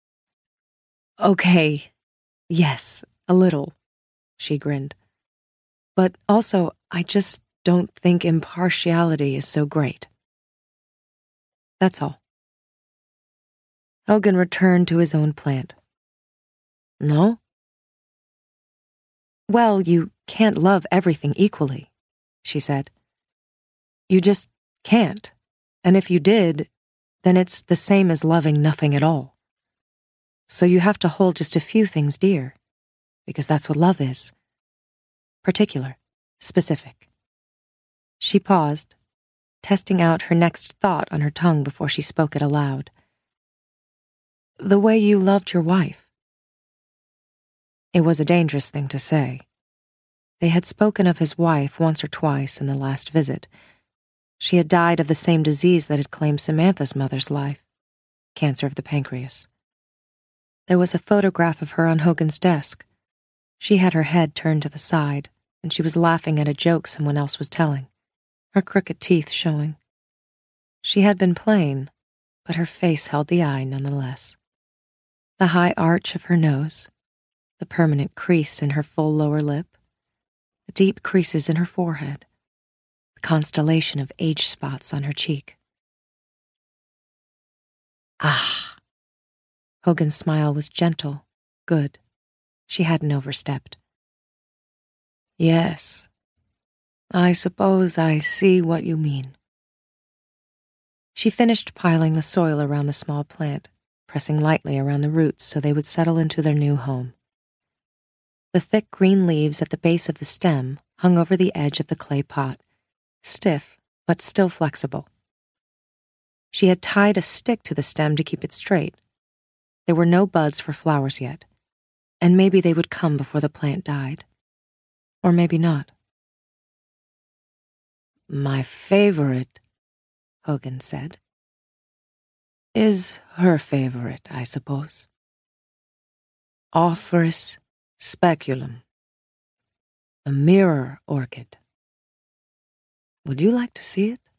"Okay, yes, a little," she grinned. "But also, I just don't think impartiality is so great. That's all." Hogan returned to his own plant. "No?" "Well, you can't love everything equally," she said. "You just can't. And if you did, then it's the same as loving nothing at all. So you have to hold just a few things dear, because that's what love is. Particular, specific. She paused, testing out her next thought on her tongue before she spoke it aloud. The way you loved your wife. It was a dangerous thing to say. They had spoken of his wife once or twice in the last visit. She had died of the same disease that had claimed Samantha's mother's life, cancer of the pancreas. There was a photograph of her on Hogan's desk. She had her head turned to the side, and she was laughing at a joke someone else was telling, her crooked teeth showing. She had been plain, but her face held the eye nonetheless. The high arch of her nose, the permanent crease in her full lower lip, the deep creases in her forehead, the constellation of age spots on her cheek. Ah! Hogan's smile was gentle, good. She hadn't overstepped. Yes, I suppose I see what you mean. She finished piling the soil around the small plant, pressing lightly around the roots so they would settle into their new home. The thick green leaves at the base of the stem hung over the edge of the clay pot, stiff but still flexible. She had tied a stick to the stem to keep it straight. There were no buds for flowers yet, and maybe they would come before the plant died. Or maybe not. My favorite, Hogan said, is her favorite, I suppose. Ophrys speculum, a mirror orchid. Would you like to see it?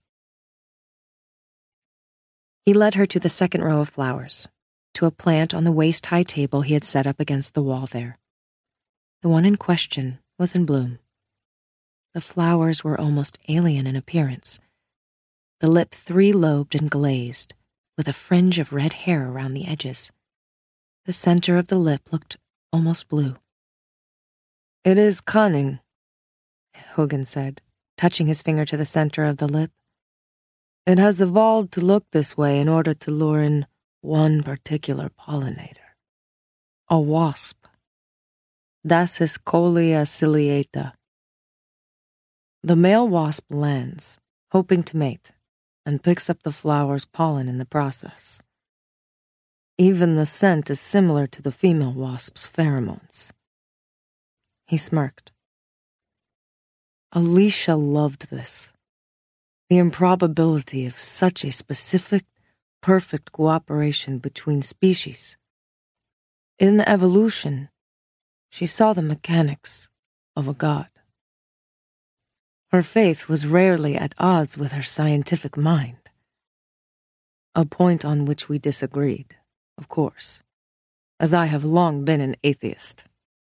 He led her to the second row of flowers, to a plant on the waist-high table he had set up against the wall there. The one in question was in bloom. The flowers were almost alien in appearance, the lip three-lobed and glazed, with a fringe of red hair around the edges. The center of the lip looked almost blue. It is cunning, Hogan said, touching his finger to the center of the lip. It has evolved to look this way in order to lure in one particular pollinator. A wasp. Dasycolia ciliata. The male wasp lands, hoping to mate, and picks up the flower's pollen in the process. Even the scent is similar to the female wasp's pheromones. He smirked. Alicia loved this. The improbability of such a specific, perfect cooperation between species. In evolution, she saw the mechanics of a god. Her faith was rarely at odds with her scientific mind. A point on which we disagreed, of course, as I have long been an atheist.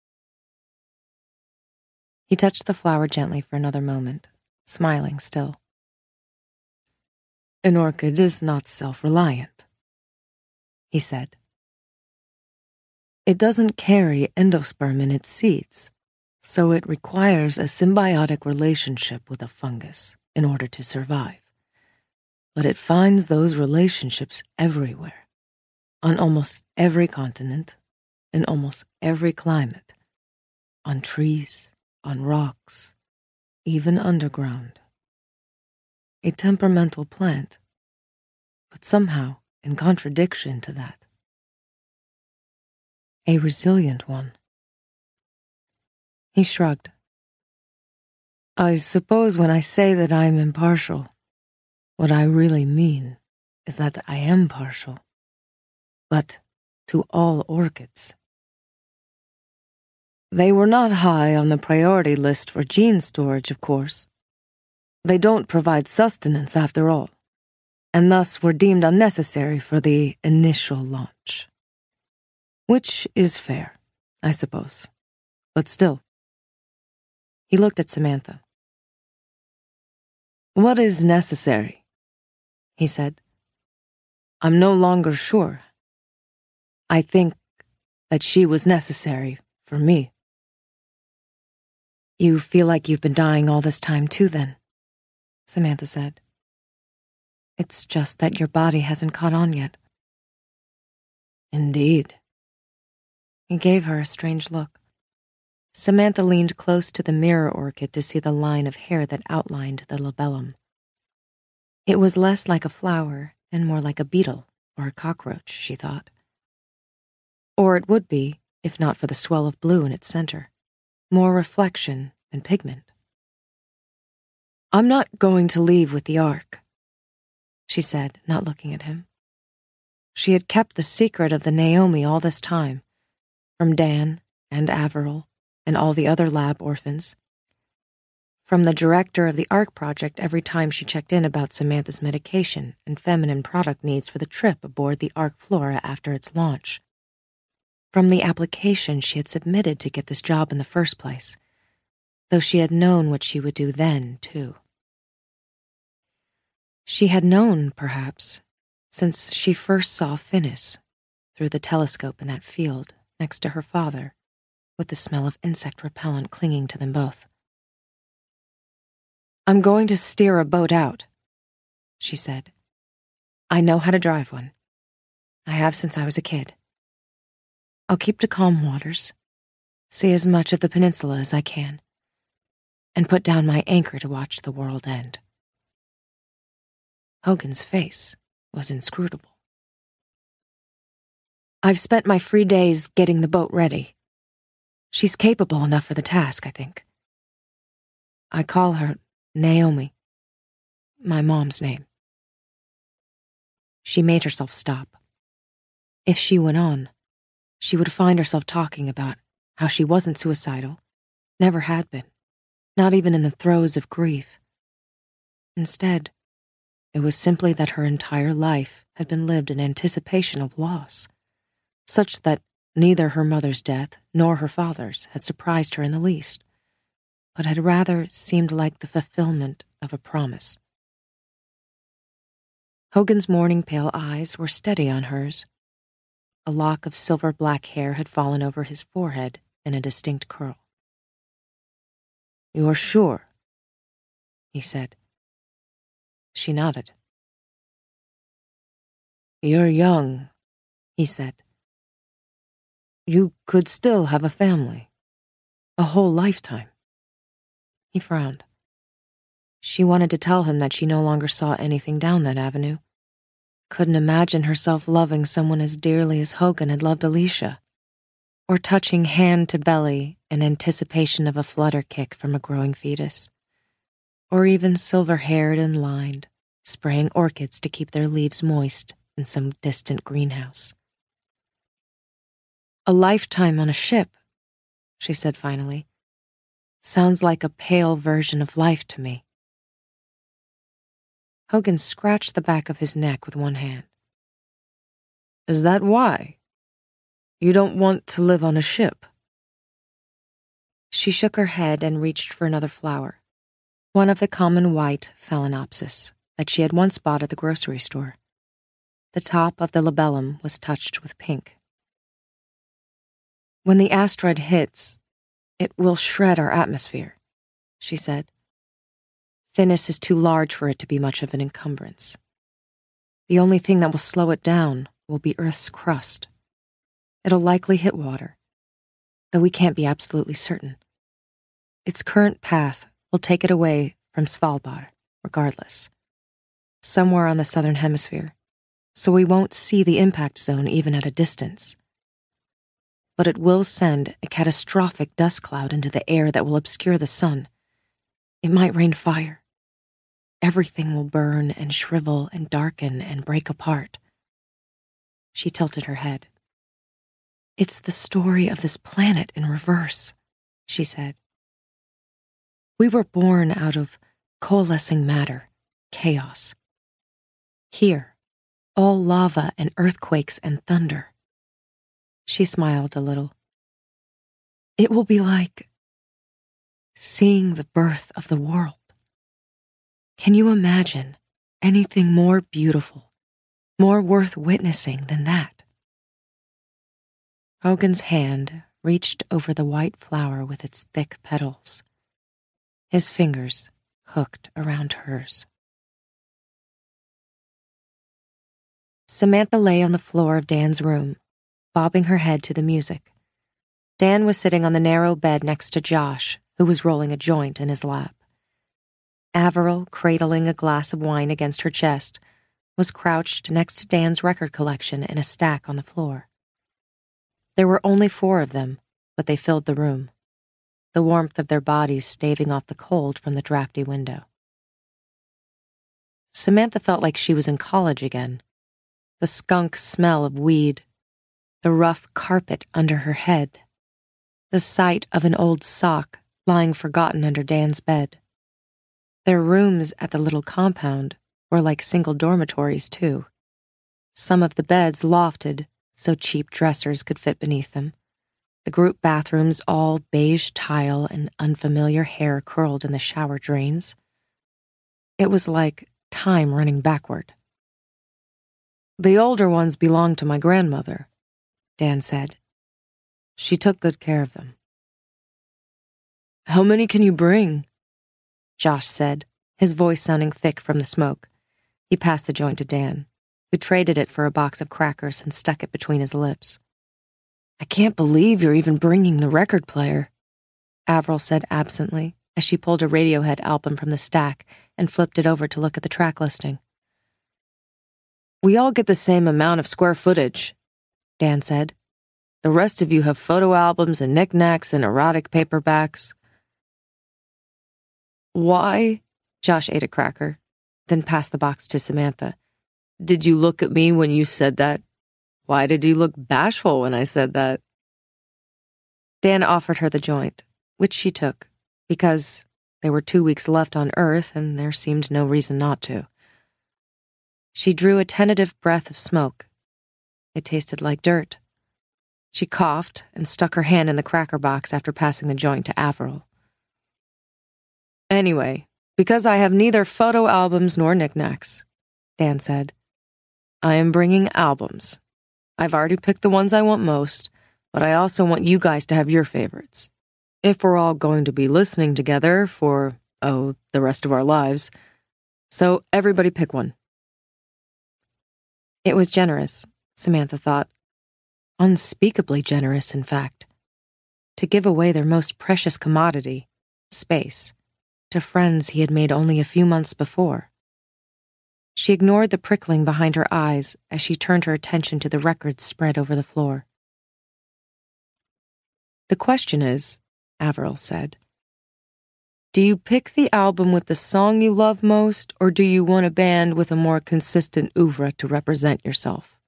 He touched the flower gently for another moment, smiling still. An orchid is not self-reliant, he said. It doesn't carry endosperm in its seeds, so it requires a symbiotic relationship with a fungus in order to survive. But it finds those relationships everywhere, on almost every continent, in almost every climate, on trees, on rocks, even underground. A temperamental plant, but somehow in contradiction to that. A resilient one. He shrugged. I suppose when I say that I am impartial, what I really mean is that I am partial, but to all orchids. They were not high on the priority list for gene storage, of course. They don't provide sustenance after all, and thus were deemed unnecessary for the initial launch. Which is fair, I suppose, but still. He looked at Samantha. What is necessary? He said. I'm no longer sure. I think that she was necessary for me. You feel like you've been dying all this time too, then, Samantha said. It's just that your body hasn't caught on yet. Indeed, He gave her a strange look. Samantha leaned close to the mirror orchid to see the line of hair that outlined the labellum. It was less like a flower and more like a beetle or a cockroach, she thought. Or it would be, if not for the swell of blue in its center, more reflection than pigment. "I'm not going to leave with the Ark," she said, not looking at him. She had kept the secret of the Naomi all this time, from Dan and Averill and all the other lab orphans, from the director of the Ark project every time she checked in about Samantha's medication and feminine product needs for the trip aboard the Ark Flora after its launch, from the application she had submitted to get this job in the first place, though she had known what she would do then, too. She had known, perhaps, since she first saw Finnis through the telescope in that field next to her father, with the smell of insect repellent clinging to them both. "I'm going to steer a boat out," she said. "I know how to drive one. I have since I was a kid. I'll keep to calm waters, see as much of the peninsula as I can, and put down my anchor to watch the world end." Hogan's face was inscrutable. "I've spent my free days getting the boat ready. She's capable enough for the task, I think. I call her Naomi, my mom's name." She made herself stop. If she went on, she would find herself talking about how she wasn't suicidal, never had been, not even in the throes of grief. Instead, it was simply that her entire life had been lived in anticipation of loss, such that neither her mother's death nor her father's had surprised her in the least, but had rather seemed like the fulfillment of a promise. Hogan's morning pale eyes were steady on hers. A lock of silver-black hair had fallen over his forehead in a distinct curl. "You're sure?" he said. She nodded. "You're young," he said. "You could still have a family, a whole lifetime." He frowned. She wanted to tell him that she no longer saw anything down that avenue. Couldn't imagine herself loving someone as dearly as Hogan had loved Alicia, or touching hand to belly in anticipation of a flutter kick from a growing fetus, or even silver-haired and lined, spraying orchids to keep their leaves moist in some distant greenhouse. "A lifetime on a ship," she said finally, "sounds like a pale version of life to me." Hogan scratched the back of his neck with one hand. "Is that why? You don't want to live on a ship?" She shook her head and reached for another flower, one of the common white phalaenopsis that she had once bought at the grocery store. The top of the labellum was touched with pink. "When the asteroid hits, it will shred our atmosphere," she said. "Finnis is too large for it to be much of an encumbrance. The only thing that will slow it down will be Earth's crust. It'll likely hit water, though we can't be absolutely certain. Its current path will take it away from Svalbard, regardless, somewhere on the southern hemisphere, so we won't see the impact zone even at a distance. But it will send a catastrophic dust cloud into the air that will obscure the sun. It might rain fire. Everything will burn and shrivel and darken and break apart." She tilted her head. "It's the story of this planet in reverse," she said. "We were born out of coalescing matter, chaos. Here, all lava and earthquakes and thunder." She smiled a little. "It will be like seeing the birth of the world. Can you imagine anything more beautiful, more worth witnessing than that?" Hogan's hand reached over the white flower with its thick petals. His fingers hooked around hers. Samantha lay on the floor of Dan's room, bobbing her head to the music, Dan was sitting on the narrow bed next to Josh, who was rolling a joint in his lap. Averill, cradling a glass of wine against her chest, was crouched next to Dan's record collection in a stack on the floor. There were only four of them, but they filled the room, the warmth of their bodies staving off the cold from the drafty window. Samantha felt like she was in college again. The skunk smell of weed, the rough carpet under her head, the sight of an old sock lying forgotten under Dan's bed. Their rooms at the little compound were like single dormitories, too. Some of the beds lofted so cheap dressers could fit beneath them. The group bathrooms all beige tile and unfamiliar hair curled in the shower drains. It was like time running backward. "The older ones belonged to my grandmother," Dan said. "She took good care of them." "How many can you bring?" Josh said, his voice sounding thick from the smoke. He passed the joint to Dan, who traded it for a box of crackers and stuck it between his lips. "I can't believe you're even bringing the record player," Averill said absently as she pulled a Radiohead album from the stack and flipped it over to look at the track listing. "We all get the same amount of square footage," Dan said. "The rest of you have photo albums and knickknacks and erotic paperbacks." "Why?" Josh ate a cracker, then passed the box to Samantha. "Did you look at me when you said that? Why did you look bashful when I said that?" Dan offered her the joint, which she took, because there were two weeks left on Earth and there seemed no reason not to. She drew a tentative breath of smoke. It tasted like dirt. She coughed and stuck her hand in the cracker box after passing the joint to Averill. "Anyway, because I have neither photo albums nor knickknacks," Dan said, "I am bringing albums. I've already picked the ones I want most, but I also want you guys to have your favorites. If we're all going to be listening together for, oh, the rest of our lives. So everybody pick one." It was generous, Samantha thought. Unspeakably generous, in fact. To give away their most precious commodity, space, to friends he had made only a few months before. She ignored the prickling behind her eyes as she turned her attention to the records spread over the floor. "The question is," Averill said, "do you pick the album with the song you love most, or do you want a band with a more consistent oeuvre to represent yourself?"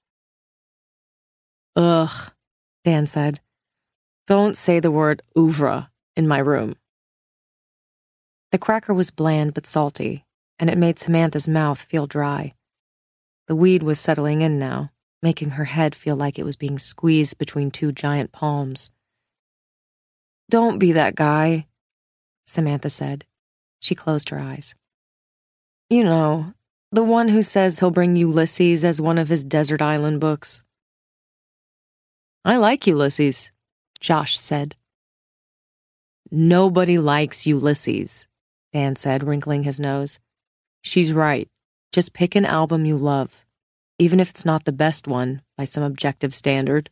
"Ugh," Dan said. "Don't say the word oeuvre in my room." The cracker was bland but salty, and it made Samantha's mouth feel dry. The weed was settling in now, making her head feel like it was being squeezed between two giant palms. "Don't be that guy," Samantha said. She closed her eyes. "You know, the one who says he'll bring Ulysses as one of his desert island books." "I like Ulysses," Josh said. "Nobody likes Ulysses," Dan said, wrinkling his nose. "She's right. Just pick an album you love, even if it's not the best one by some objective standard."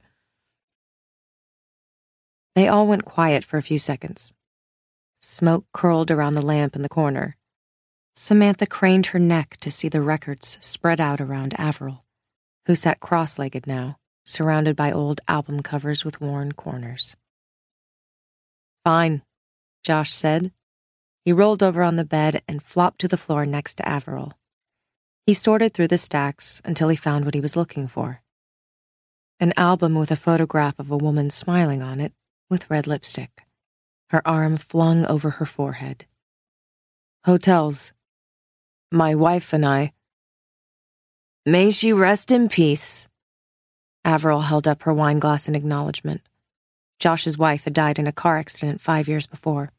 They all went quiet for a few seconds. Smoke curled around the lamp in the corner. Samantha craned her neck to see the records spread out around Averill, who sat cross-legged now, surrounded by old album covers with worn corners. "Fine," Josh said. He rolled over on the bed and flopped to the floor next to Averill. He sorted through the stacks until he found what he was looking for. An album with a photograph of a woman smiling on it, with red lipstick, her arm flung over her forehead. "Hotels. My wife and I." "May she rest in peace." Averill held up her wine glass in acknowledgement. Josh's wife had died in a car accident five years before.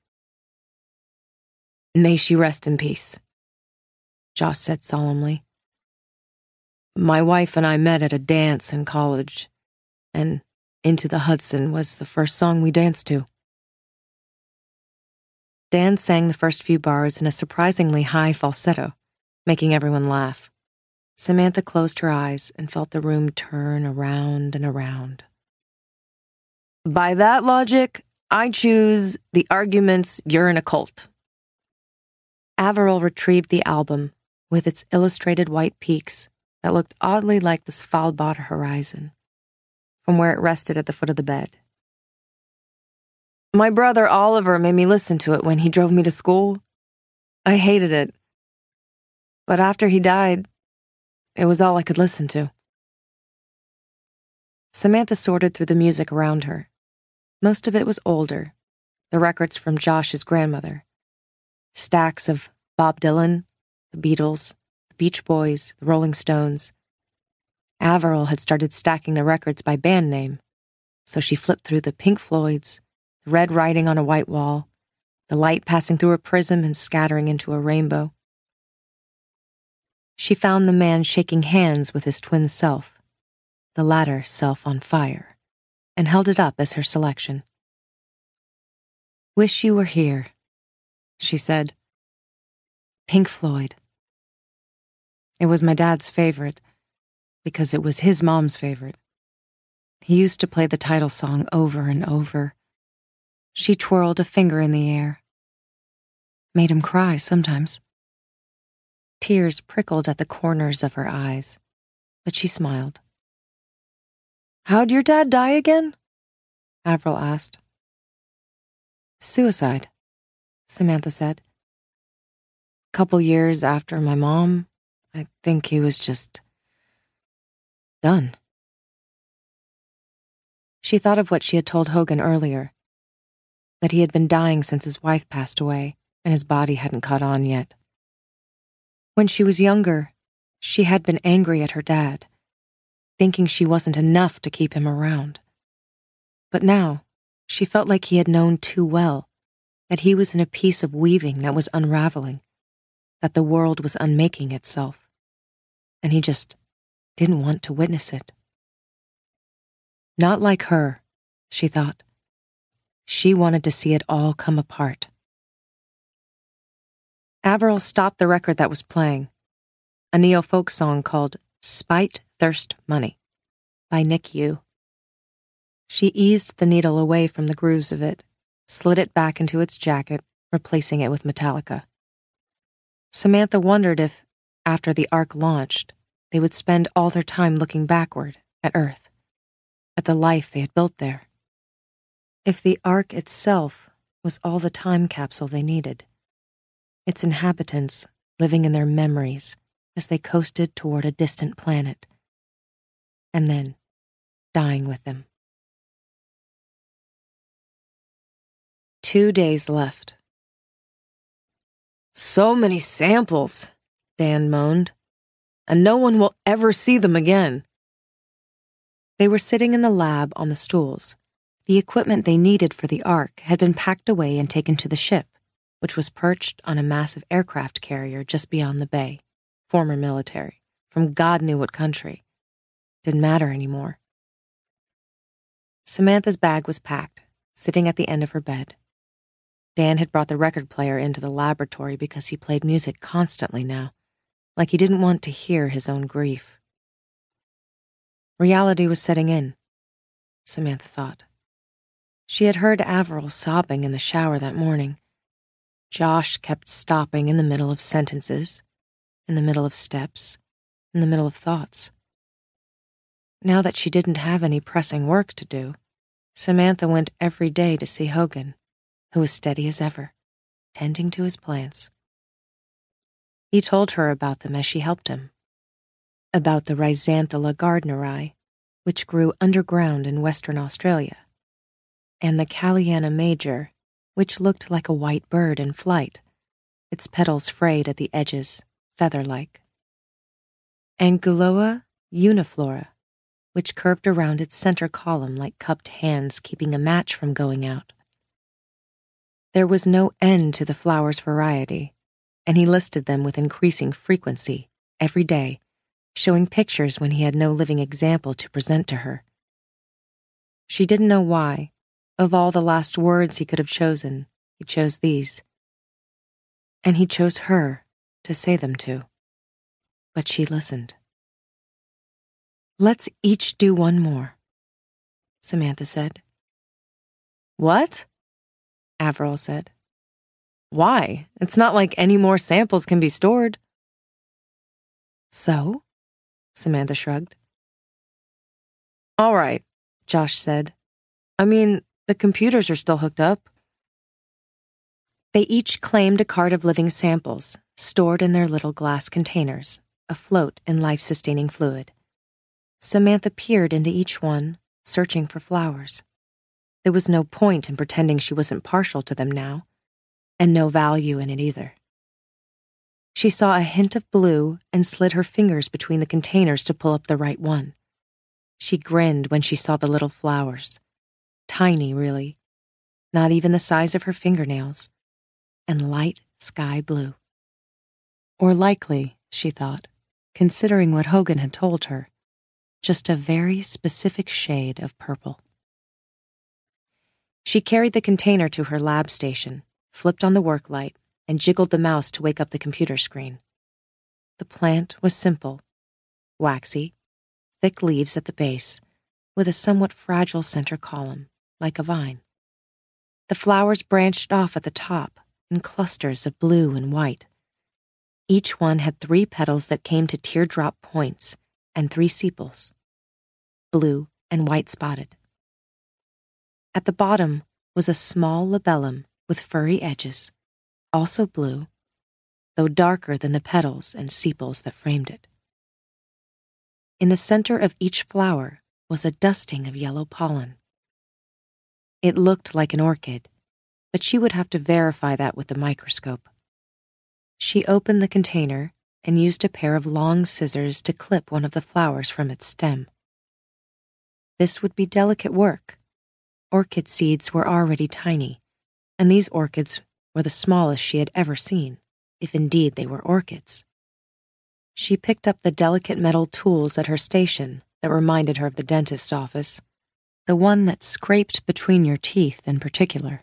"May she rest in peace," Josh said solemnly. "My wife and I met at a dance in college, and Into the Hudson was the first song we danced to." Dan sang the first few bars in a surprisingly high falsetto, making everyone laugh. Samantha closed her eyes and felt the room turn around and around. By that logic, I choose the arguments you're in a cult. Averill retrieved the album with its illustrated white peaks that looked oddly like the Svalbard horizon from where it rested at the foot of the bed. My brother Oliver made me listen to it when he drove me to school. I hated it. But after he died, it was all I could listen to. Samantha sorted through the music around her. Most of it was older, the records from Josh's grandmother. Stacks of Bob Dylan, the Beatles, the Beach Boys, the Rolling Stones. Averill had started stacking the records by band name, so she flipped through the Pink Floyds, the red writing on a white wall, the light passing through a prism and scattering into a rainbow. She found the man shaking hands with his twin self, the latter self on fire, and held it up as her selection. Wish You Were Here, she said. Pink Floyd. It was my dad's favorite, because it was his mom's favorite. He used to play the title song over and over. She twirled a finger in the air. Made him cry sometimes. Tears prickled at the corners of her eyes, but she smiled. How'd your dad die again? Averill asked. Suicide, Samantha said. Couple years after my mom, I think he was just done. She thought of what she had told Hogan earlier, that he had been dying since his wife passed away and his body hadn't caught on yet. When she was younger, she had been angry at her dad, thinking she wasn't enough to keep him around. But now, she felt like he had known too well, that he was in a piece of weaving that was unraveling, that the world was unmaking itself, and he just didn't want to witness it. Not like her, she thought. She wanted to see it all come apart. Averill stopped the record that was playing, a neo-folk song called Spite, Thirst, Money by Nick Yu. She eased the needle away from the grooves of it, slid it back into its jacket, replacing it with Metallica. Samantha wondered if, after the Ark launched, they would spend all their time looking backward at Earth, at the life they had built there. If the Ark itself was all the time capsule they needed, its inhabitants living in their memories as they coasted toward a distant planet, and then dying with them. Two days left. So many samples, Dan moaned, and no one will ever see them again. They were sitting in the lab on the stools. The equipment they needed for the Ark had been packed away and taken to the ship, which was perched on a massive aircraft carrier just beyond the bay, former military, from God knew what country. Didn't matter anymore. Samantha's bag was packed, sitting at the end of her bed. Dan had brought the record player into the laboratory because he played music constantly now, like he didn't want to hear his own grief. Reality was setting in, Samantha thought. She had heard Averill sobbing in the shower that morning. Josh kept stopping in the middle of sentences, in the middle of steps, in the middle of thoughts. Now that she didn't have any pressing work to do, Samantha went every day to see Hogan, who was steady as ever, tending to his plants. He told her about them as she helped him, about the Rhizanthella gardneri, which grew underground in Western Australia, and the Calliana major, which looked like a white bird in flight, its petals frayed at the edges, feather-like. And Guloa uniflora, which curved around its center column like cupped hands keeping a match from going out. There was no end to the flowers' variety, and he listed them with increasing frequency, every day, showing pictures when he had no living example to present to her. She didn't know why. Of all the last words he could have chosen, he chose these. And he chose her to say them to. But she listened. Let's each do one more, Samantha said. What? Averil said. Why? It's not like any more samples can be stored. So? Samantha shrugged. All right, Josh said. I mean, the computers are still hooked up. They each claimed a cart of living samples, stored in their little glass containers, afloat in life-sustaining fluid. Samantha peered into each one, searching for flowers. There was no point in pretending she wasn't partial to them now, and no value in it either. She saw a hint of blue and slid her fingers between the containers to pull up the right one. She grinned when she saw the little flowers. Tiny, really. Not even the size of her fingernails. And light sky blue. Or likely, she thought, considering what Hogan had told her, just a very specific shade of purple. She carried the container to her lab station, flipped on the work light, and jiggled the mouse to wake up the computer screen. The plant was simple, waxy, thick leaves at the base, with a somewhat fragile center column, like a vine. The flowers branched off at the top in clusters of blue and white. Each one had three petals that came to teardrop points and three sepals, blue and white spotted. At the bottom was a small labellum with furry edges, also blue, though darker than the petals and sepals that framed it. In the center of each flower was a dusting of yellow pollen. It looked like an orchid, but she would have to verify that with the microscope. She opened the container and used a pair of long scissors to clip one of the flowers from its stem. This would be delicate work. Orchid seeds were already tiny, and these orchids were the smallest she had ever seen, if indeed they were orchids. She picked up the delicate metal tools at her station that reminded her of the dentist's office, the one that scraped between your teeth in particular.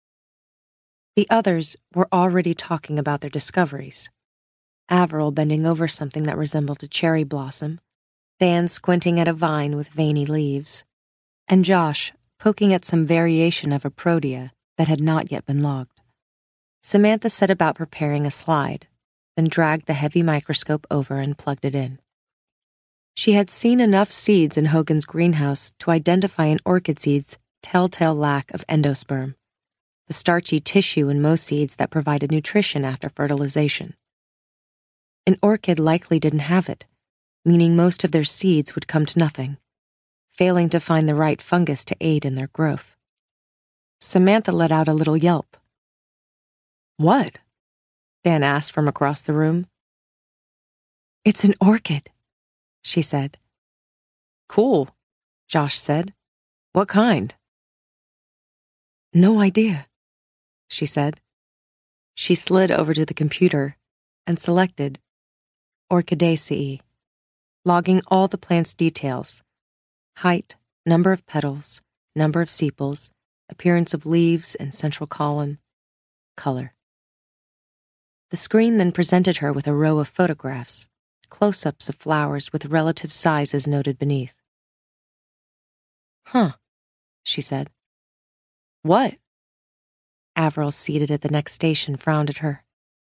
The others were already talking about their discoveries. Averil bending over something that resembled a cherry blossom, Dan squinting at a vine with veiny leaves, and Josh poking at some variation of a protea that had not yet been logged. Samantha set about preparing a slide, then dragged the heavy microscope over and plugged it in. She had seen enough seeds in Hogan's greenhouse to identify an orchid seed's telltale lack of endosperm, the starchy tissue in most seeds that provided nutrition after fertilization. An orchid likely didn't have it, meaning most of their seeds would come to nothing, failing to find the right fungus to aid in their growth. Samantha let out a little yelp. What? Dan asked from across the room. It's an orchid, she said. Cool, Josh said. What kind? No idea, she said. She slid over to the computer and selected Orchidaceae, logging all the plant's details: height, number of petals, number of sepals, appearance of leaves and central column, color. The screen then presented her with a row of photographs, close-ups of flowers with relative sizes noted beneath. Huh, she said. What? Averil, seated at the next station, frowned at her.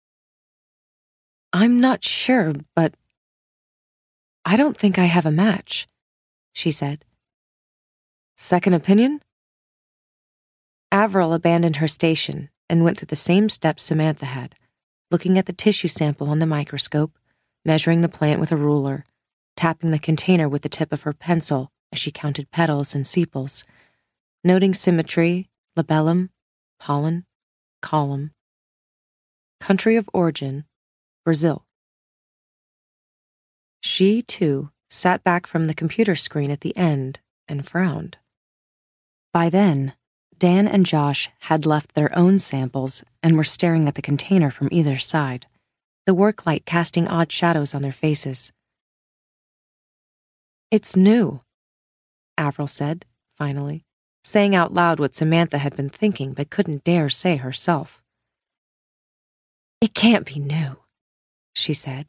I'm not sure, but I don't think I have a match, she said. Second opinion? Averil abandoned her station and went through the same steps Samantha had, looking at the tissue sample on the microscope, measuring the plant with a ruler, tapping the container with the tip of her pencil as she counted petals and sepals, noting symmetry, labellum, pollen, column. Country of origin, Brazil. She, too, sat back from the computer screen at the end and frowned. By then, Dan and Josh had left their own samples and were staring at the container from either side, the work light casting odd shadows on their faces. It's new, Averil said, finally, saying out loud what Samantha had been thinking but couldn't dare say herself. It can't be new, she said.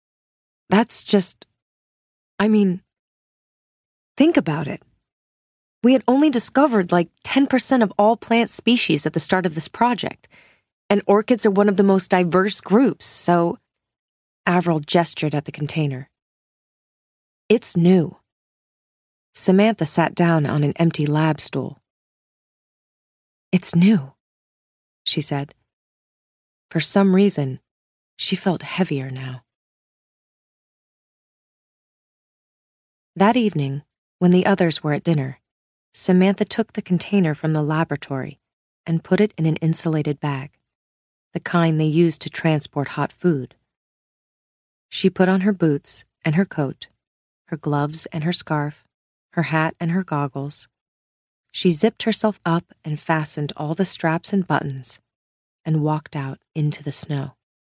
That's just... I mean, think about it. We had only discovered like ten percent of all plant species at the start of this project, and orchids are one of the most diverse groups, so... Avril gestured at the container. It's new. Samantha sat down on an empty lab stool. It's new, she said. For some reason, she felt heavier now. That evening, when the others were at dinner, Samantha took the container from the laboratory and put it in an insulated bag, the kind they use to transport hot food. She put on her boots and her coat, her gloves and her scarf, her hat and her goggles. She zipped herself up and fastened all the straps and buttons and walked out into the snow.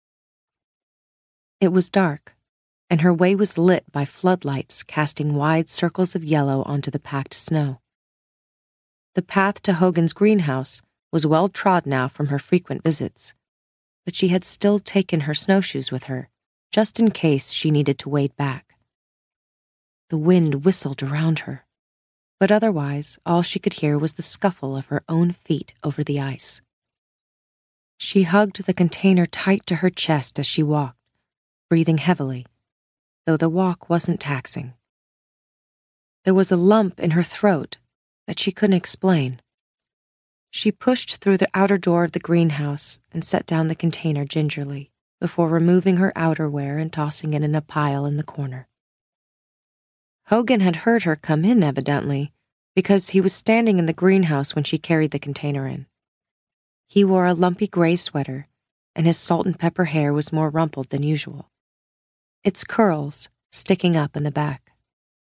It was dark, and her way was lit by floodlights casting wide circles of yellow onto the packed snow. The path to Hogan's greenhouse was well trod now from her frequent visits, but she had still taken her snowshoes with her, just in case she needed to wade back. The wind whistled around her, but otherwise all she could hear was the scuffle of her own feet over the ice. She hugged the container tight to her chest as she walked, breathing heavily, though the walk wasn't taxing. There was a lump in her throat that she couldn't explain. She pushed through the outer door of the greenhouse and set down the container gingerly before removing her outerwear and tossing it in a pile in the corner. Hogan had heard her come in, evidently, because he was standing in the greenhouse when she carried the container in. He wore a lumpy gray sweater, and his salt and pepper hair was more rumpled than usual, its curls sticking up in the back.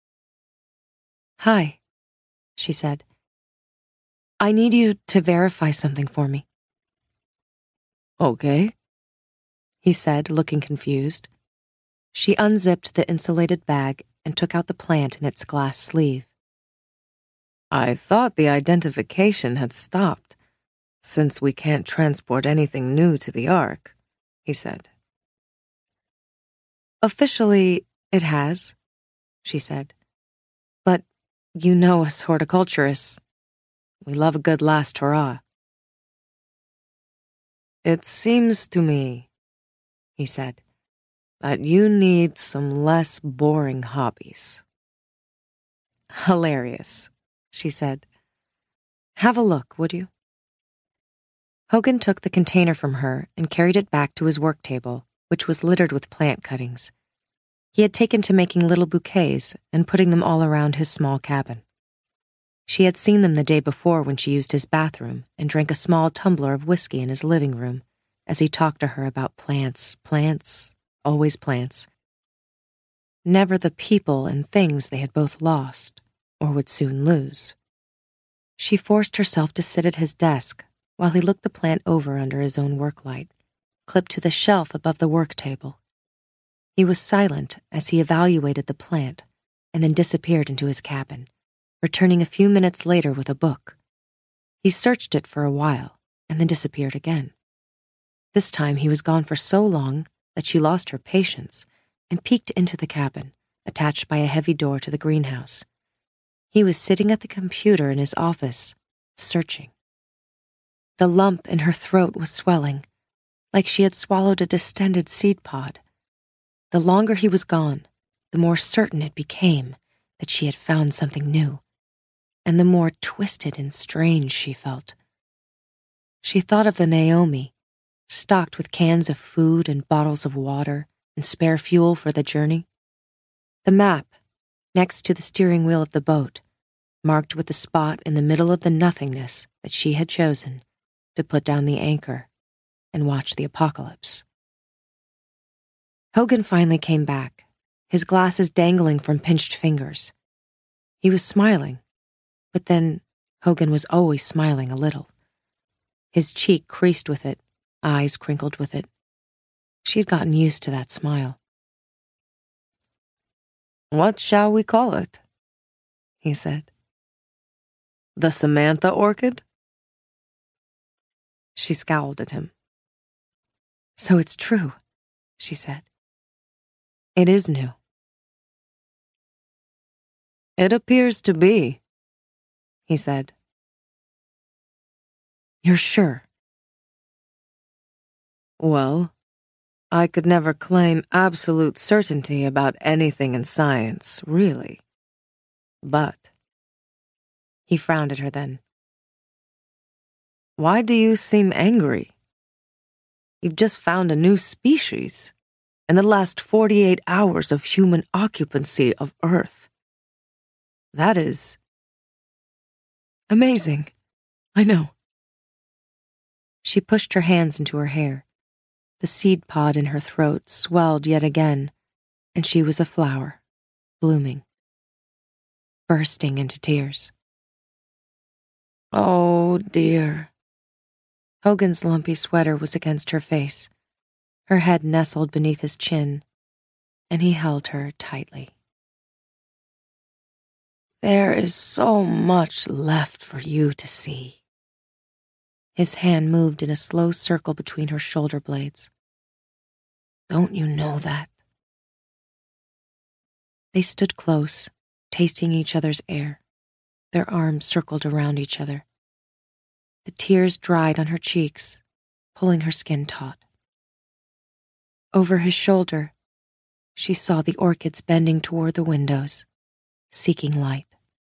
"Hi," she said. "I need you to verify something for me." "Okay," he said, looking confused. She unzipped the insulated bag and took out the plant in its glass sleeve. "I thought the identification had stopped, since we can't transport anything new to the Ark," he said. "Officially, it has," she said. "But you know us horticulturists. We love a good last hurrah." "It seems to me," he said, "that you need some less boring hobbies." "Hilarious," she said. "Have a look, would you?" Hogan took the container from her and carried it back to his work table, which was littered with plant cuttings. He had taken to making little bouquets and putting them all around his small cabin. She had seen them the day before when she used his bathroom and drank a small tumbler of whiskey in his living room as he talked to her about plants, plants, always plants. Never the people and things they had both lost or would soon lose. She forced herself to sit at his desk while he looked the plant over under his own work light, clipped to the shelf above the work table. He was silent as he evaluated the plant and then disappeared into his cabin, returning a few minutes later with a book. He searched it for a while and then disappeared again. This time he was gone for so long that she lost her patience and peeked into the cabin, attached by a heavy door to the greenhouse. He was sitting at the computer in his office, searching. The lump in her throat was swelling, like she had swallowed a distended seed pod. The longer he was gone, the more certain it became that she had found something new, and the more twisted and strange she felt. She thought of the Naomi, stocked with cans of food and bottles of water and spare fuel for the journey. The map, next to the steering wheel of the boat, marked with the spot in the middle of the nothingness that she had chosen to put down the anchor and watch the apocalypse. Hogan finally came back, his glasses dangling from pinched fingers. He was smiling, but then Hogan was always smiling a little. His cheek creased with it, eyes crinkled with it. She had gotten used to that smile. "What shall we call it?" he said. "The Samantha orchid?" She scowled at him. "So it's true," she said. "It is new." "It appears to be." he said. You're sure? Well, I could never claim absolute certainty about anything in science, really. But... He frowned at her then. Why do you seem angry? You've just found a new species in the last forty-eight hours of human occupancy of Earth. That is... amazing. I know. She pushed her hands into her hair. The seed pod in her throat swelled yet again, and she was a flower, blooming, bursting into tears. Oh, dear. Hogan's lumpy sweater was against her face, her head nestled beneath his chin, and he held her tightly. There is so much left for you to see. His hand moved in a slow circle between her shoulder blades. Don't you know that? They stood close, tasting each other's air, their arms circled around each other. The tears dried on her cheeks, pulling her skin taut. Over his shoulder, she saw the orchids bending toward the windows, seeking light.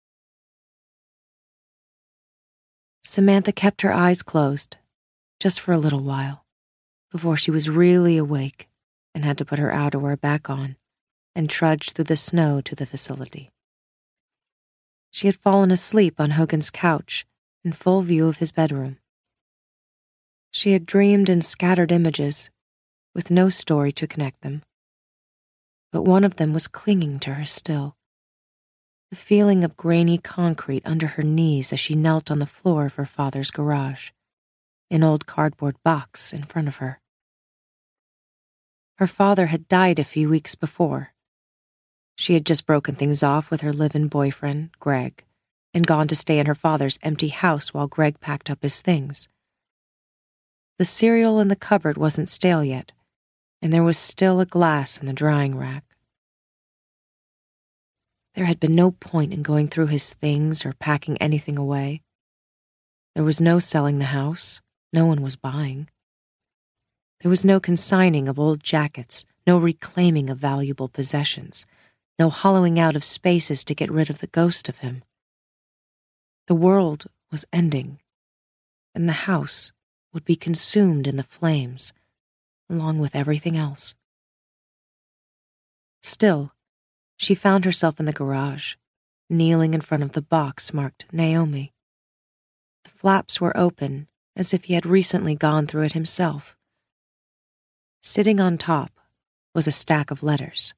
Samantha kept her eyes closed, just for a little while, before she was really awake and had to put her outerwear back on and trudge through the snow to the facility. She had fallen asleep on Hogan's couch in full view of his bedroom. She had dreamed in scattered images, with no story to connect them. But one of them was clinging to her still. The feeling of grainy concrete under her knees as she knelt on the floor of her father's garage, an old cardboard box in front of her. Her father had died a few weeks before. She had just broken things off with her live-in boyfriend, Greg, and gone to stay in her father's empty house while Greg packed up his things. The cereal in the cupboard wasn't stale yet, and there was still a glass in the drying rack. There had been no point in going through his things or packing anything away. There was no selling the house. No one was buying. There was no consigning of old jackets, no reclaiming of valuable possessions, no hollowing out of spaces to get rid of the ghost of him. The world was ending, and the house would be consumed in the flames, along with everything else. Still, she found herself in the garage, kneeling in front of the box marked Naomi. The flaps were open, as if he had recently gone through it himself. Sitting on top was a stack of letters.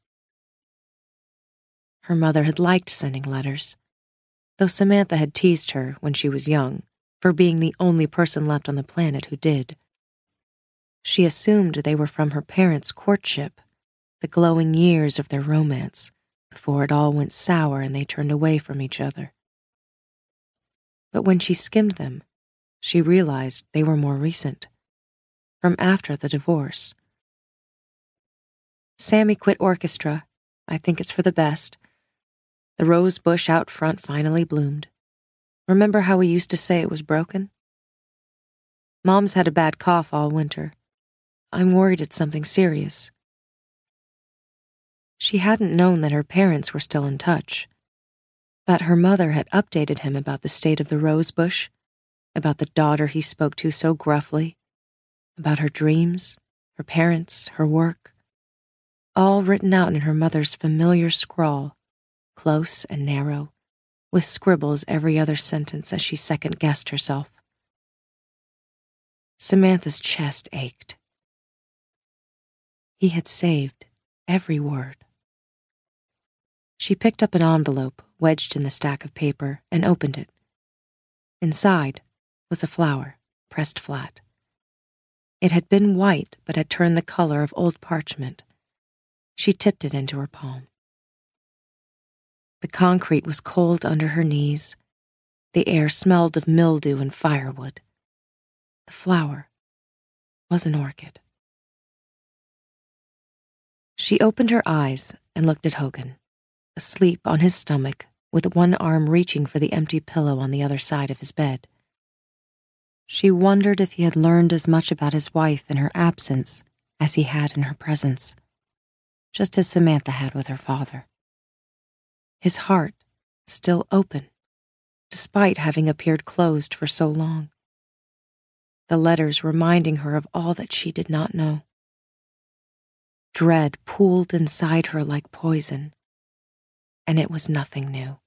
Her mother had liked sending letters, though Samantha had teased her when she was young for being the only person left on the planet who did. She assumed they were from her parents' courtship, the glowing years of their romance, before it all went sour and they turned away from each other. But when she skimmed them, she realized they were more recent, from after the divorce. Sammy quit orchestra. I think it's for the best. The rose bush out front finally bloomed. Remember how we used to say it was broken? Mom's had a bad cough all winter. I'm worried it's something serious. She hadn't known that her parents were still in touch, that her mother had updated him about the state of the rose bush, about the daughter he spoke to so gruffly, about her dreams, her parents, her work, all written out in her mother's familiar scrawl, close and narrow, with scribbles every other sentence as she second-guessed herself. Samantha's chest ached. He had saved every word. She picked up an envelope wedged in the stack of paper and opened it. Inside was a flower, pressed flat. It had been white but had turned the color of old parchment. She tipped it into her palm. The concrete was cold under her knees. The air smelled of mildew and firewood. The flower was an orchid. She opened her eyes and looked at Hogan, asleep on his stomach with one arm reaching for the empty pillow on the other side of his bed. She wondered if he had learned as much about his wife in her absence as he had in her presence, just as Samantha had with her father. His heart still open, despite having appeared closed for so long. The letters reminding her of all that she did not know. Dread pooled inside her like poison, and it was nothing new.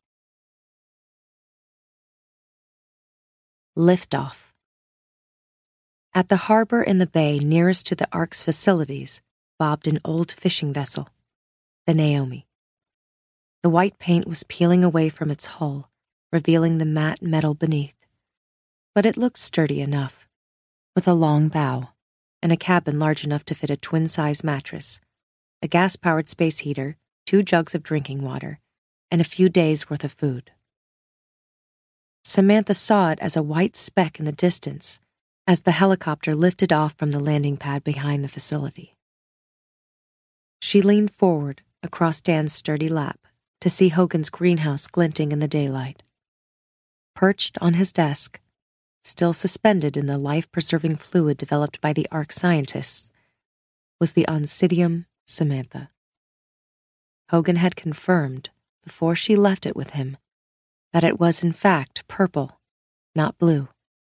Liftoff. At the harbor in the bay nearest to the Ark's facilities bobbed an old fishing vessel, the Naomi. The white paint was peeling away from its hull, revealing the matte metal beneath, but it looked sturdy enough, with a long bow and a cabin large enough to fit a twin-size mattress, a gas-powered space heater, two jugs of drinking water, and a few days' worth of food. Samantha saw it as a white speck in the distance as the helicopter lifted off from the landing pad behind the facility. She leaned forward across Dan's sturdy lap to see Hogan's greenhouse glinting in the daylight. Perched on his desk, still suspended in the life-preserving fluid developed by the Ark scientists, was the Oncidium Samantha. Hogan had confirmed, before she left it with him, that it was in fact purple, not blue.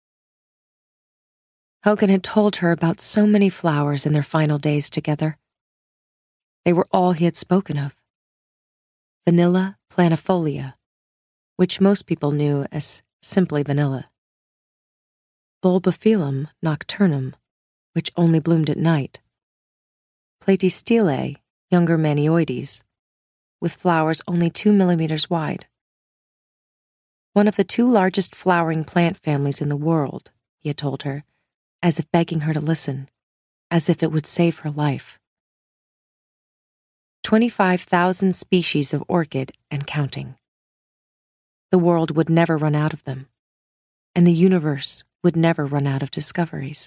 Hogan had told her about so many flowers in their final days together. They were all he had spoken of. Vanilla planifolia, which most people knew as simply vanilla. Bulbophyllum nocturnum, which only bloomed at night. Platystellae, younger manioides, with flowers only two millimeters wide. One of the two largest flowering plant families in the world, he had told her, as if begging her to listen, as if it would save her life. twenty-five thousand species of orchid and counting. The world would never run out of them, and the universe would never run out of discoveries.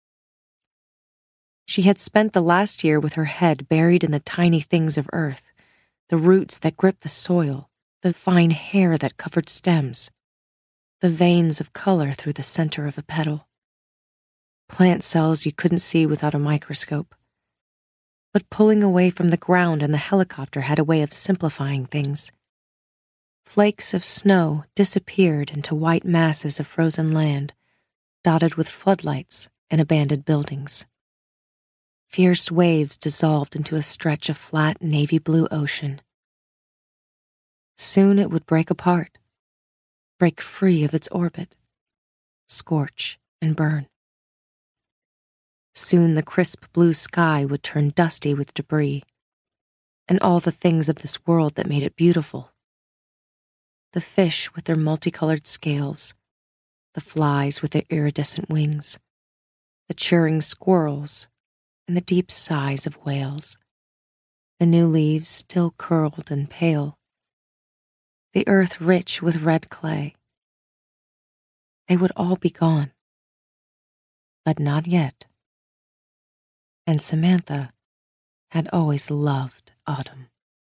She had spent the last year with her head buried in the tiny things of earth, the roots that gripped the soil, the fine hair that covered stems, the veins of color through the center of a petal. Plant cells you couldn't see without a microscope. But pulling away from the ground and the helicopter had a way of simplifying things. Flakes of snow disappeared into white masses of frozen land, dotted with floodlights and abandoned buildings. Fierce waves dissolved into a stretch of flat navy blue ocean. Soon it would break apart, break free of its orbit, scorch and burn. Soon the crisp blue sky would turn dusty with debris, and all the things of this world that made it beautiful. The fish with their multicolored scales, the flies with their iridescent wings, the chirring squirrels, and the deep sighs of whales, the new leaves still curled and pale, the earth rich with red clay. They would all be gone, but not yet. And Samantha had always loved autumn.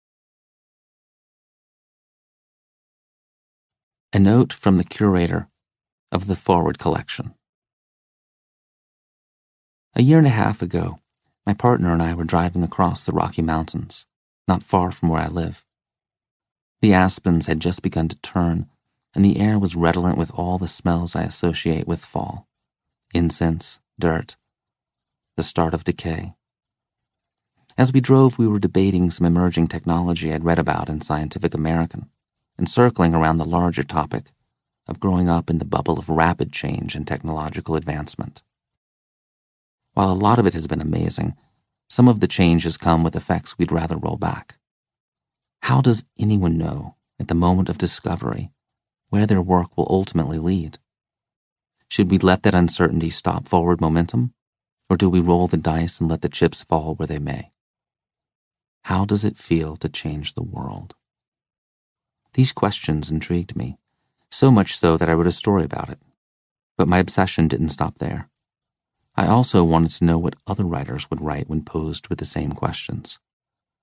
A note from the curator of the Forward collection. A year and a half ago, my partner and I were driving across the Rocky Mountains, not far from where I live. The aspens had just begun to turn, and the air was redolent with all the smells I associate with fall. Incense, dirt, the start of decay. As we drove, we were debating some emerging technology I'd read about in Scientific American, and circling around the larger topic of growing up in the bubble of rapid change and technological advancement. While a lot of it has been amazing, some of the change has come with effects we'd rather roll back. How does anyone know, at the moment of discovery, where their work will ultimately lead? Should we let that uncertainty stop forward momentum? Or do we roll the dice and let the chips fall where they may? How does it feel to change the world? These questions intrigued me, so much so that I wrote a story about it. But my obsession didn't stop there. I also wanted to know what other writers would write when posed with the same questions.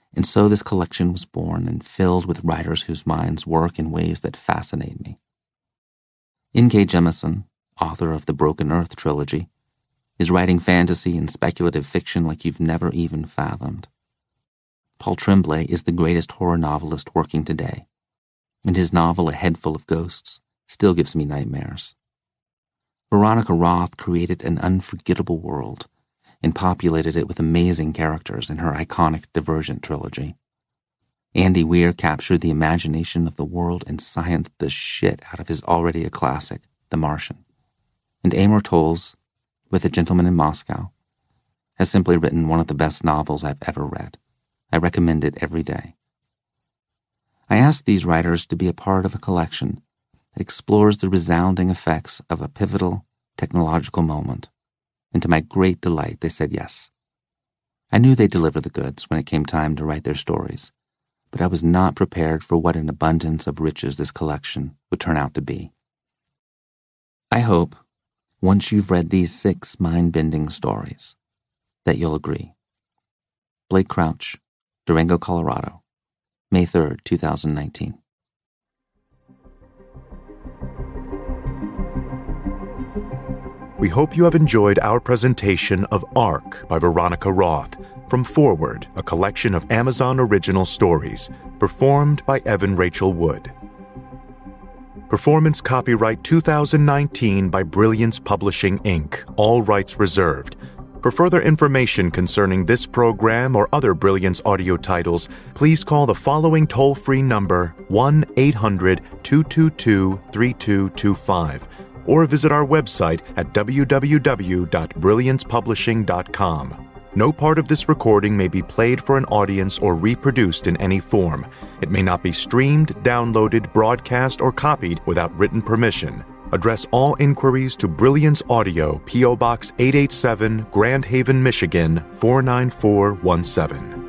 And so this collection was born and filled with writers whose minds work in ways that fascinate me. N K Jemisin, author of the Broken Earth trilogy, is writing fantasy and speculative fiction like you've never even fathomed. Paul Tremblay is the greatest horror novelist working today, and his novel A Head Full of Ghosts still gives me nightmares. Veronica Roth created an unforgettable world and populated it with amazing characters in her iconic Divergent trilogy. Andy Weir captured the imagination of the world and scienced the shit out of his already a classic, The Martian. And Amor Towles, with A Gentleman in Moscow, has simply written one of the best novels I've ever read. I recommend it every day. I asked these writers to be a part of a collection that explores the resounding effects of a pivotal technological moment, and to my great delight they said yes. I knew they'd deliver the goods when it came time to write their stories, but I was not prepared for what an abundance of riches this collection would turn out to be. I hope, once you've read these six mind-bending stories, that you'll agree. Blake Crouch, Durango, Colorado, May third, two thousand nineteen. We hope you have enjoyed our presentation of Ark by Veronica Roth, from Forward, a collection of Amazon original stories, performed by Evan Rachel Wood. Performance copyright two thousand nineteen by Brilliance Publishing, Incorporated, all rights reserved. For further information concerning this program or other Brilliance audio titles, please call the following toll-free number, one eight hundred, two two two, three two two five, or visit our website at w w w dot brilliance publishing dot com. No part of this recording may be played for an audience or reproduced in any form. It may not be streamed, downloaded, broadcast, or copied without written permission. Address all inquiries to Brilliance Audio, P O. Box eight eight seven, Grand Haven, Michigan four nine four one seven.